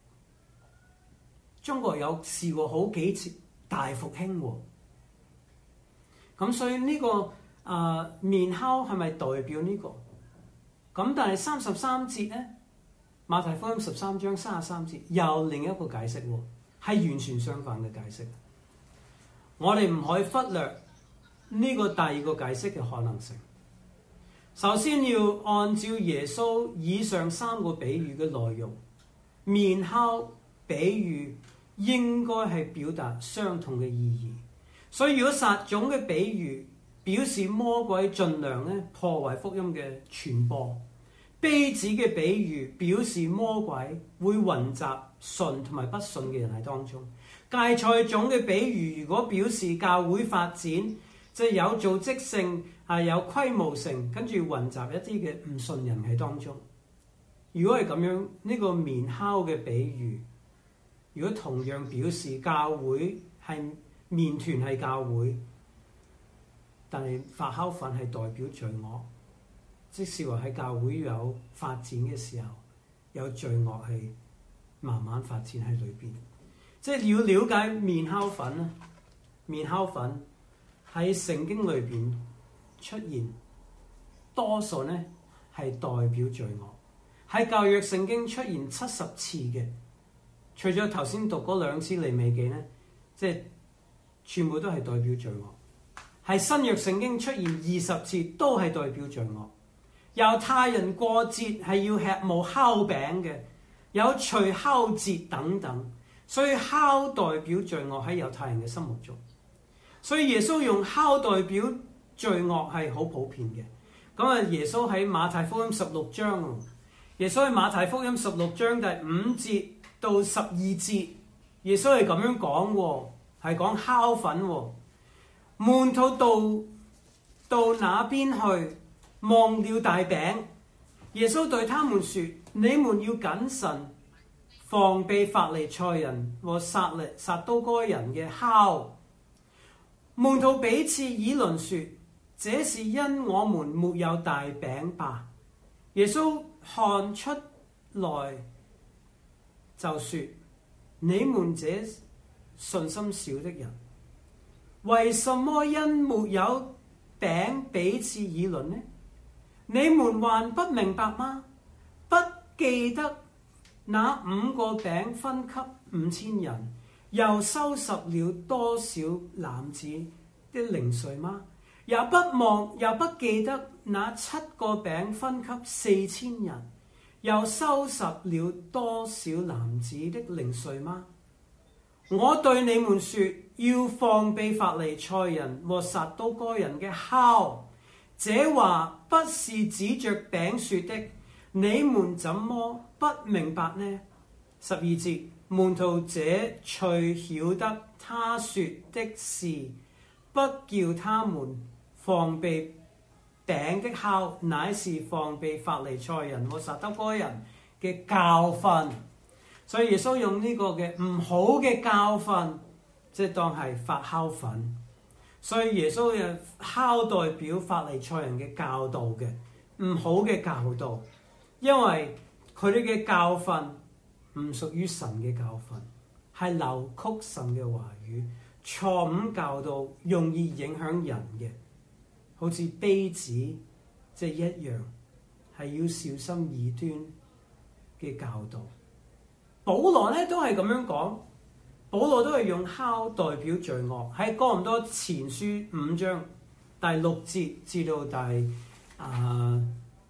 中國有試過好幾次大復興喎。咁所以呢、這個啊、呃、麵酵係咪代表呢、這個？咁但係三十三節咧，馬太福音十三章三十三節又另一個解釋喎，係完全相反嘅解釋。我哋唔可以忽略呢個第二個解釋嘅可能性。首先要按照耶穌以上三個比喻嘅內容，麵酵比喻應該係表達相同嘅意義。所以如果撒種嘅比喻表示魔鬼盡量咧破壞福音嘅傳播，稗子嘅比喻表示魔鬼會混雜信同埋不信嘅人喺當中。芥菜種嘅比喻如果表示教會發展，即係有組織性，係有規模性，跟住混雜一啲嘅唔信人喺當中。如果係咁樣，呢個麵酵嘅比喻，如果同樣表示教會係麵團係教會，但係發酵粉係代表罪惡，即是話喺教會有發展嘅時候，有罪惡係慢慢發展喺裏邊。即係要了解麵酵粉啦，麵酵粉喺聖經裏邊出現，多數咧係代表罪惡。喺舊約聖經出現七十次嘅，除咗頭先讀嗰兩次利未記咧，即係全部都係代表罪惡。喺新約聖經出現二十次，都係代表罪惡。猶太人過節係要吃冇酵餅嘅，有除酵節等等。所以酵代表罪惡喺猶太人嘅心目中，所以耶穌用酵代表罪惡係好普遍嘅。咁啊，耶穌喺馬太福音十六章，耶穌喺馬太福音十六章第五節到十二節，耶穌係咁樣講喎，係講酵粉喎。門徒到到那邊去，忘了大餅，耶穌對他們說：你們要謹慎，防備法利賽人和撒利撒都該人嘅酵。門徒彼此議論說：這是因我們沒有大餅吧？耶穌看出來就說：你們這信心少的人，為什麼因沒有餅彼此議論呢？你們還不明白嗎？不記得那五個餅分給五千人，又收拾了多少籃子的零碎嗎？也不忘，又不記得那七個餅分給四千人，又收拾了多少籃子的零碎嗎？我對你們說，要防備法利賽人和撒都該人嘅酵。這話不是指着餅說的，你們怎麼不明白呢？十二節，門徒這隨曉得他說的是，不叫他們防備餅的酵，乃是防備法利賽人和撒都該人嘅教訓。所以耶穌用呢個嘅唔好嘅教訓，即係當係發酵粉。所以耶穌嘅酵代表法利賽人嘅教導嘅唔好嘅教導，因為佢哋嘅教訓唔屬於神嘅教訓，係扭曲神嘅話語，錯誤教導，容易影響人嘅，好似稗子即係一樣，係要小心異端嘅教導。保羅咧都係咁樣講。保羅都係用酵代表罪惡，喺哥林多前書五章第六節至到第啊、呃、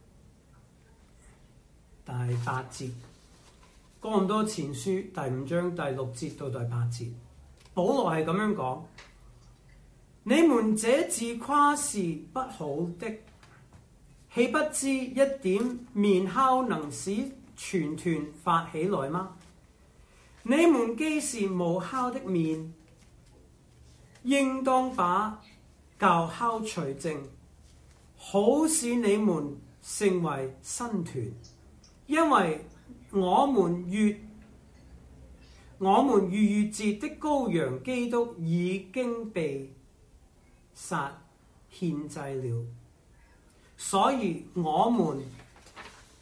第八節。哥林多前書第五章第六節到第八節，保羅係咁樣講：你們這自誇是不好的，豈不知一點麵酵能使全團發起來嗎？你們既是無酵的麵，應當把舊酵除淨，好使你們成為新團。因為我們逾我們逾越節的羔羊基督已經被殺獻祭了，所以我們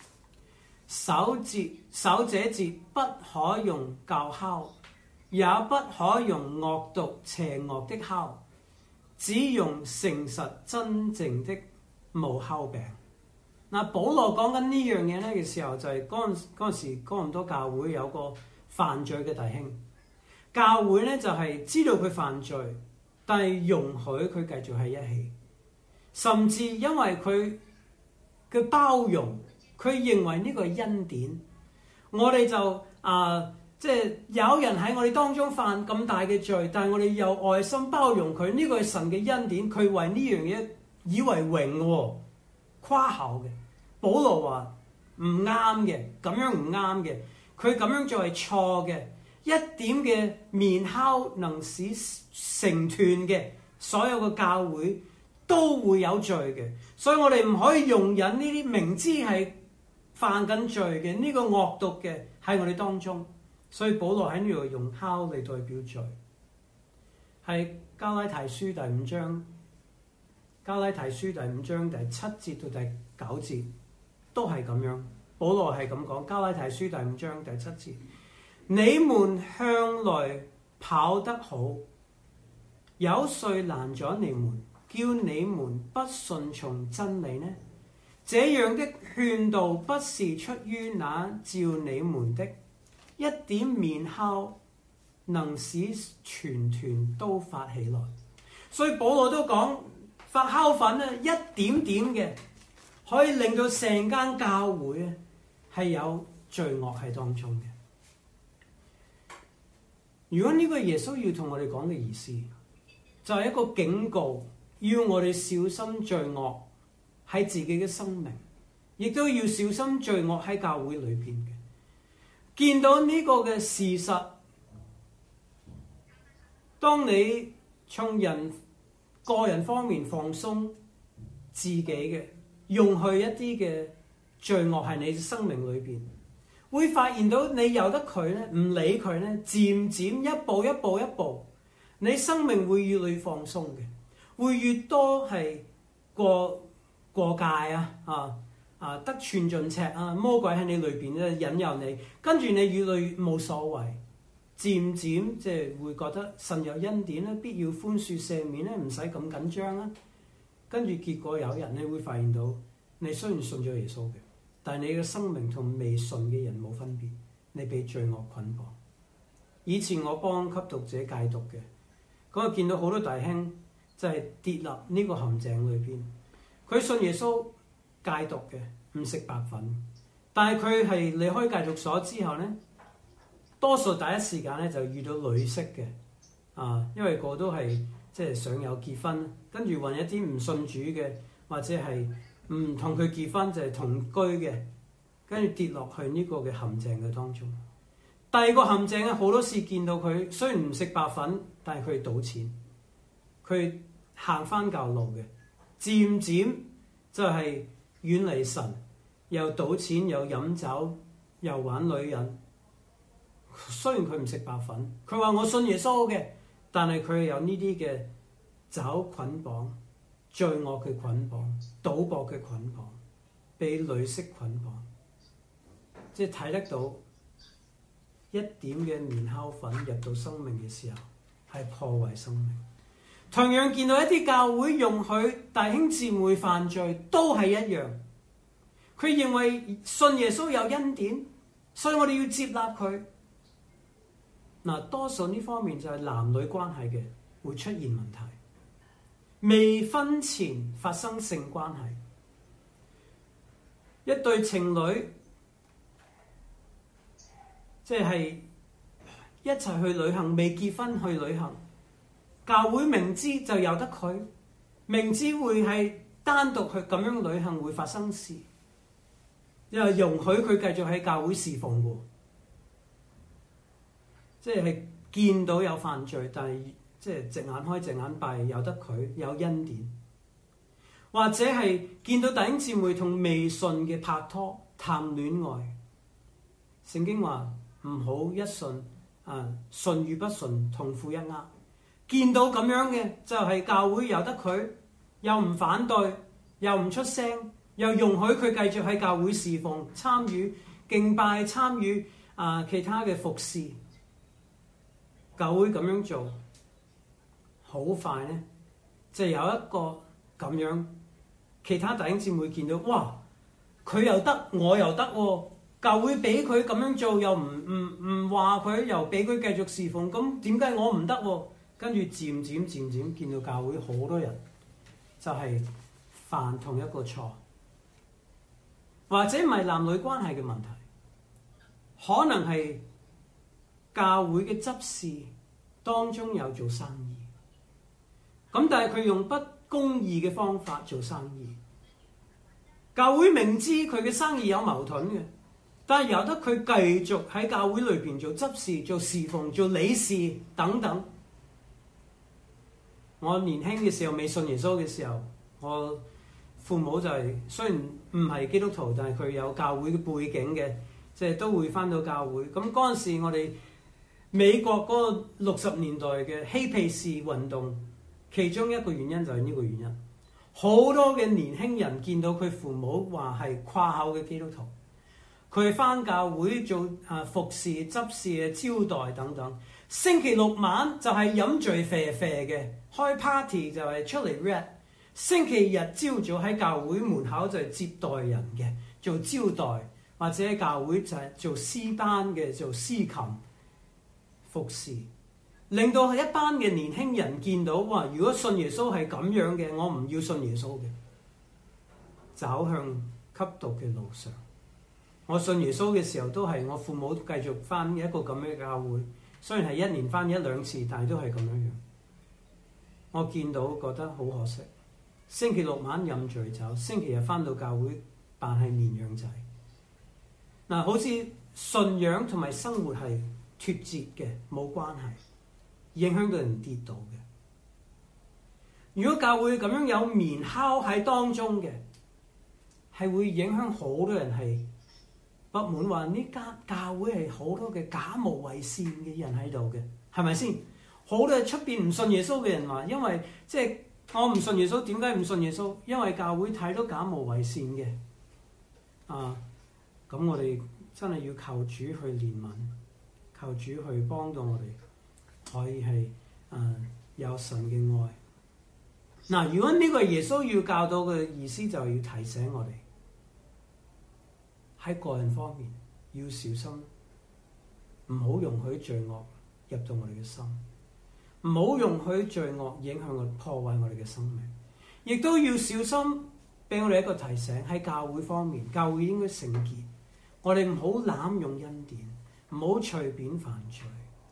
守節守這節不可用教酵，也不可用惡毒邪惡的酵，只用誠實真正的無酵餅。嗱，保羅講緊呢樣嘢咧嘅時候，就係嗰陣嗰陣時哥林多教會有個犯罪嘅弟兄，教會咧就係知道佢犯罪，但係容許佢繼續喺一起，甚至因為佢嘅包容，佢認為呢個係恩典。我哋就啊，即係有人喺我哋當中犯咁大嘅罪，但係我哋有愛心包容佢，呢個係神嘅恩典，佢為呢樣嘢以為榮喎，誇口嘅。保羅話唔啱嘅，咁樣唔啱嘅，佢咁樣做係錯嘅。一點嘅麵酵能使成團嘅所有嘅教會都會有罪嘅，所以我哋唔可以容忍呢啲明知係犯緊罪嘅呢個惡毒嘅喺我哋當中。所以保羅喺呢度用酵嚟代表罪，係加拉太書第五章，加拉太書第五章第七節到第九節都係咁樣。保羅係咁講，加拉太書第五章第七節。你們向來跑得好，有誰攔咗你們，叫你們不順從真理呢？這樣的勸導不是出於那召你們的，一點麵酵能使全團都發起來。所以保羅都講發酵粉咧，一點點嘅可以令到成間教會咧係有罪惡喺當中嘅。如果呢個耶穌要同我哋講嘅意思，就係一個警告，要我哋小心罪惡喺自己嘅生命，亦都要小心罪惡喺教會裏邊嘅。見到呢個嘅事實，當你從人個人方面放鬆自己嘅，容許一啲嘅罪惡喺你生命裏邊，會發現到你由得佢咧，唔理佢咧，漸漸一步一步一步，你生命會越嚟越放鬆嘅，會越多係過過界啊啊啊得寸進尺啊，魔鬼喺你裏邊咧引誘你，跟住你越嚟越冇所謂，漸漸即係會覺得神有恩典咧，必要寬恕赦免咧，唔使咁緊張啦。跟住結果有人你會發現到，你雖然信咗耶穌嘅，但係你嘅生命同未信嘅人冇分別，你被罪惡捆綁。以前我幫吸毒者戒毒嘅，咁我見到好多弟兄就係跌落呢個陷阱裏邊。佢信耶穌戒毒嘅，唔食白粉，但係佢係離開戒毒所之後咧，多數第一時間咧就遇到女色嘅，啊，因為個都係即係想有結婚，跟住揾一啲唔信主嘅或者係唔同佢結婚就係同居嘅，跟住跌落去呢個嘅陷阱嘅當中。第二個陷阱咧，好多時見到佢雖然唔食白粉，但係佢賭錢，佢行翻舊路嘅，漸漸就係遠離神，又賭錢，又飲酒，又玩女人。雖然佢唔食白粉，佢話我信耶穌嘅，但係佢有呢啲嘅酒捆綁、罪惡嘅捆綁、賭博嘅捆綁、被女色捆綁，即係睇得到一點嘅麵酵粉入到生命嘅時候，係破壞生命。同樣見到一啲教會容許弟兄姊妹犯罪，都係一樣。佢認為信耶穌有恩典，所以我哋要接納佢。嗱，多數呢方面就係男女關係嘅會出現問題。未婚前發生性關係，一對情侶即係一齊去旅行，未結婚去旅行，教會明知就由得佢，明知會係單獨去咁樣旅行會發生事，又容許佢繼續喺教會侍奉喎。即係見到有犯罪，但係即係隻眼開隻眼閉，由得佢有恩典，或者係見到弟兄姊妹同未信嘅拍拖談戀愛，聖經話唔好一信啊，信與不信同負一軛。見到咁樣嘅就係、是、教會由得佢，又唔反對，又唔出聲，又容許佢繼續喺教會侍奉參與敬拜、參與啊、呃、其他嘅服侍。教會咁樣做，好快咧就有一個咁樣，其他弟兄姊妹見到，哇！佢又得，我又得喎。教會俾佢咁樣做，又唔唔唔話佢，又俾佢繼續侍奉，咁點解我唔得喎？跟住漸漸漸漸見到教會好多人就係犯同一個錯，或者唔係男女關係嘅問題，可能係教會嘅執事當中有做生意，咁但係佢用不公義嘅方法做生意。教會明知佢嘅生意有矛盾嘅，但係由得佢繼續喺教會裏邊做執事、做侍奉、做理事等等。我年輕嘅時候未信耶穌嘅時候，我父母就係、是、雖然唔係基督徒，但係佢有教會嘅背景嘅，即係都會返到教會。咁嗰陣時我哋美國嗰個六十年代嘅嬉皮士運動，其中一個原因就係呢個原因。好多嘅年輕人見到佢父母話係誇口嘅基督徒，佢返教會做啊服侍、執事嘅招待等等。星期六晚就係飲醉啡啡嘅，開 party 就係出嚟 rap。星期日朝早喺教會門口就係接待人嘅，做招待，或者喺教會就係做詩班嘅，做司琴服侍。令到一班嘅年輕人見到，哇！如果信耶穌係咁樣嘅，我唔要信耶穌嘅，走向吸毒嘅路上。我信耶穌嘅時候都係我父母繼續返一個咁樣嘅教會，雖然係一年返一兩次，但係都係咁樣樣。我見到覺得好可惜。星期六晚飲醉酒，星期日返到教會扮係綿羊仔。嗱，好似信仰同埋生活係脫節嘅，冇關係。影響到人跌倒嘅。如果教會咁樣有棉酵喺當中嘅，係會影響好多人係不滿，話呢間教會係好多嘅假冒為善嘅人喺度嘅，係咪先？好多出邊唔信耶穌嘅人話，因為即係我唔信耶穌，點解唔信耶穌？因為教會睇到假冒為善嘅。啊，咁我哋真係要求主去憐憫，求主去幫到我哋。可以係誒、呃、有神嘅愛。嗱，如果呢個係耶穌要教導嘅意思，就係要提醒我哋喺個人方面要小心，唔好容許罪惡入到我哋嘅心，唔好容許罪惡影響我破壞我哋嘅生命，亦都要小心俾我哋一個提醒喺教會方面，教會應該聖潔，我哋唔好濫用恩典，唔好隨便犯罪。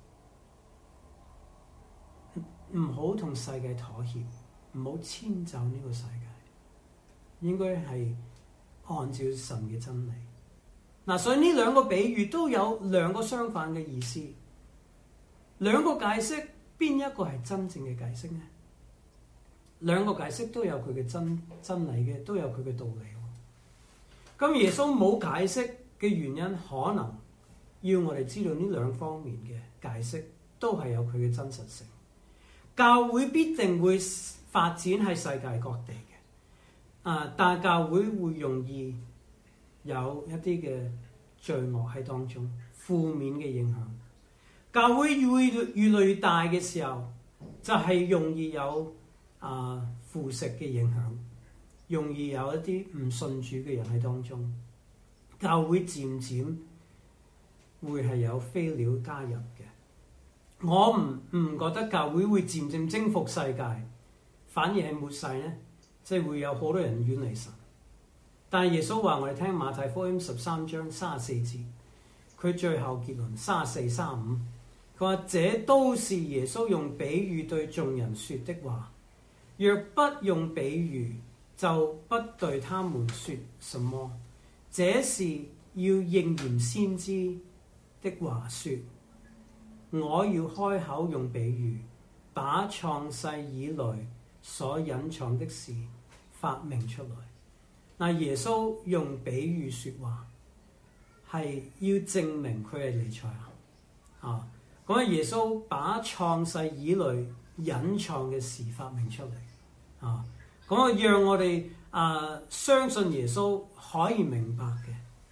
唔好同世界妥協，唔好遷就呢個世界，應該係按照神嘅真理。嗱，所以呢兩個比喻都有兩個相反嘅意思，兩個解釋邊一個係真正嘅解釋呢？兩個解釋都有佢嘅真真理嘅，都有佢嘅道理。咁耶穌冇解釋嘅原因，可能要我哋知道呢兩方面嘅解釋都係有佢嘅真實性。教會必定會發展喺世界各地嘅，啊！但係教會會容易有一啲嘅罪惡喺當中，負面嘅影響。教會會越來越大嘅時候，就係、是、容易有啊腐蝕嘅影響，容易有一啲唔信主嘅人喺當中。教會漸漸會係有飛鳥加入嘅。我唔唔覺得教會會漸漸征服世界，反而係末世咧，即係會有好多人遠離神。但係耶穌話我哋聽馬太福音十三章三十四節，佢最後結論三十四、三十五，佢話這都是耶穌用比喻對眾人說的話，若不用比喻，就不對他們說什麼。這是要應驗先知的話說。我要開口用比喻，把創世以來所隱藏的事發明出來。嗱，耶穌用比喻說話，係要證明佢係彌賽亞啊！咁啊，耶穌把創世以來隱藏嘅事發明出嚟啊！咁啊，讓我哋啊相信耶穌可以明白嘅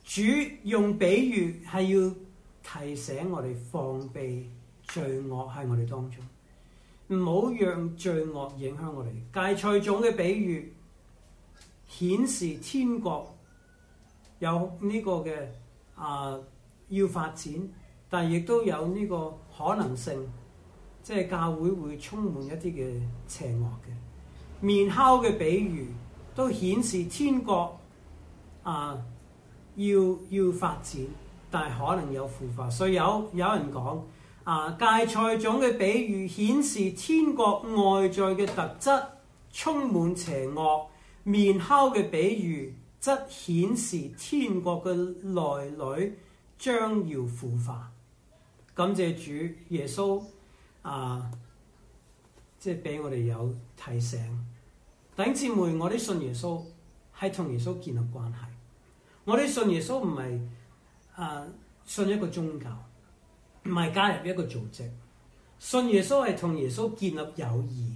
主用比喻係要提醒我哋防備罪惡喺我哋當中，唔好讓罪惡影響我哋。芥菜種嘅比喻顯示天國有呢個嘅啊、呃、要發展，但係亦都有呢個可能性，即係教會會充滿一啲嘅邪惡嘅。麵酵嘅比喻都顯示天國啊、呃、要要發展，但係可能有腐化。所以有有人講啊，芥菜種嘅比喻顯示天國外在嘅特質充滿邪惡，麵酵嘅比喻則顯示天國嘅內裏將要腐化。感謝主耶穌啊，即係俾我哋有提醒。弟兄姊妹，我哋信耶穌係同耶穌建立關係。我哋信耶穌唔係啊信一個宗教，唔係加入一個組織。信耶穌係同耶穌建立友誼。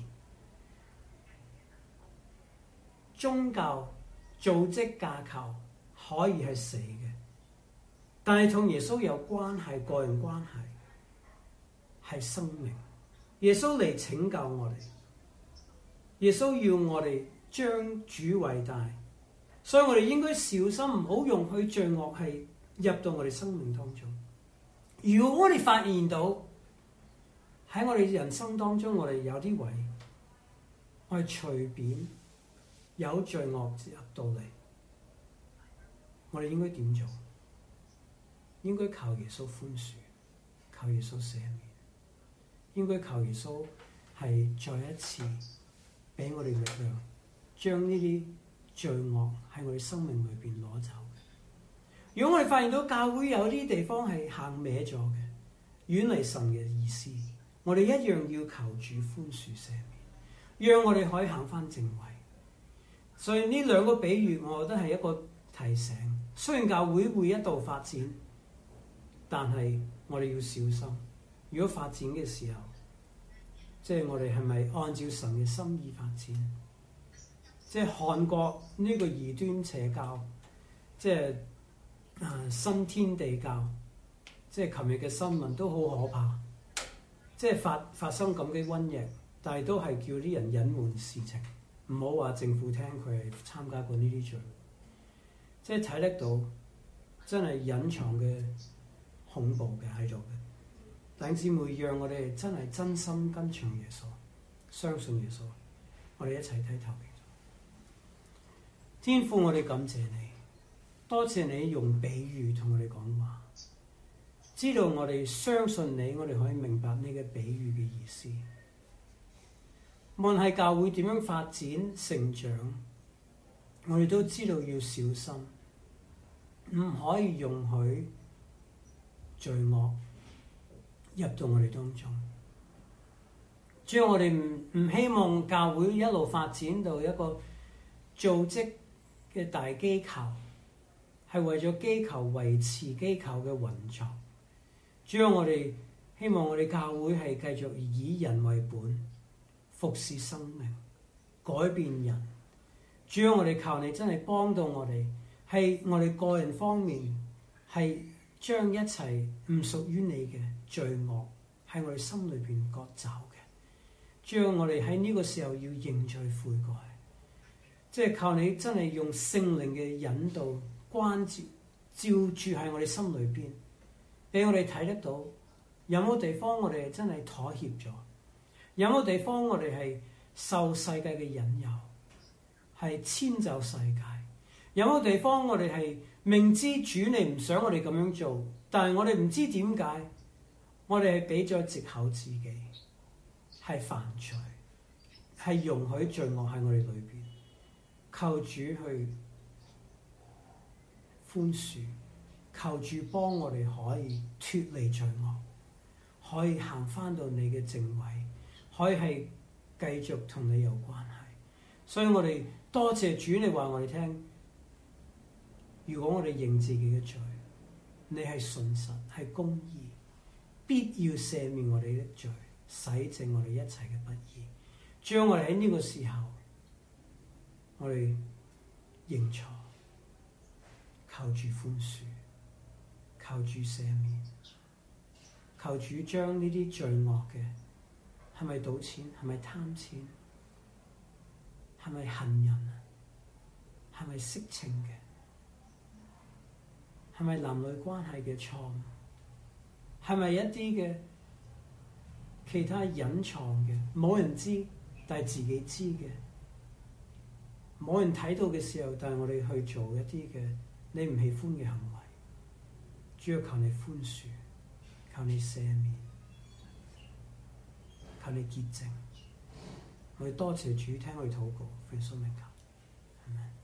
宗教組織架構可以係死嘅，但係同耶穌有關係，個人關係係生命。耶穌嚟拯救我哋，耶穌要我哋將主為大，所以我哋應該小心，唔好容許罪惡係入到我哋生命當中。如果我哋發現到喺我哋人生當中，我哋有啲位我係隨便有罪惡入到嚟，我哋應該點做？應該靠耶穌寬恕，靠耶穌赦免，應該靠耶穌係再一次俾我哋力量，將呢啲罪惡喺我哋生命裏邊攞走。如果我哋發現到教會有啲地方係行歪咗嘅，遠離神嘅意思，我哋一樣要求主寬恕赦免，讓我哋可以行翻正位。所以呢兩個比喻，我覺得係一個提醒。雖然教會會一度發展，但係我哋要小心。如果發展嘅時候，即係我哋係咪按照神嘅心意發展？即係韓國呢個異端邪教，即係啊新天地教，即係琴日嘅新聞都好可怕。即係發發生咁嘅瘟疫，但係都係叫啲人隱瞞事情。唔好話政府聽佢係參加過呢啲罪，即係睇得到真係隱藏嘅恐怖嘅喺度嘅。弟兄姊妹，讓我哋真係真心跟從耶穌，相信耶穌。我哋一齊低頭祈禱。天父，我哋感謝你，多謝你用比喻同我哋講話，知道我哋相信你，我哋可以明白你嘅比喻嘅意思。無論係教會點樣發展成長，我哋都知道要小心，唔可以容許罪惡入到我哋當中。主要我哋唔唔希望教會一路發展到一個組織嘅大機構，係為咗機構維持機構嘅運作。主要我哋希望我哋教會係繼續以人為本，服侍生命，改變人。主要我哋求你真係幫到我哋，係我哋個人方面係將一切唔屬於你嘅罪惡喺我哋心裏邊割走嘅。主要我哋喺呢個時候要認罪悔改，即係靠你真係用聖靈嘅引導關照照住喺我哋心裏邊，俾我哋睇得到有冇地方我哋真係妥協咗。有冇地方我哋係受世界嘅引誘，係遷就世界？有冇地方我哋係明知主你唔想我哋咁樣做，但係我哋唔知點解，我哋係俾咗藉口自己，係犯罪，係容許罪惡喺我哋裏邊。求主去寬恕，求主幫我哋可以脫離罪惡，可以行返到你嘅正位。可以係繼續同你有關係，所以我哋多謝主，你話我哋聽，如果我哋認自己嘅罪，你係信實係公義，必要赦免我哋嘅罪，洗淨我哋一切嘅不義。將我哋喺呢個時候，我哋認錯， 靠住寬恕，靠住赦免，求主將呢啲罪惡嘅，係咪賭錢？係咪貪錢？係咪恨人啊？係咪色情嘅？係咪男女關係嘅錯誤？係咪一啲嘅其他隱藏嘅，冇人知但係自己知嘅，冇人睇到嘅時候，但係我哋去做一啲嘅你唔喜歡嘅行為？主要求你寬恕，求你赦免，求你潔淨。我哋多謝主聽我哋禱告，奉耶穌名求，阿們。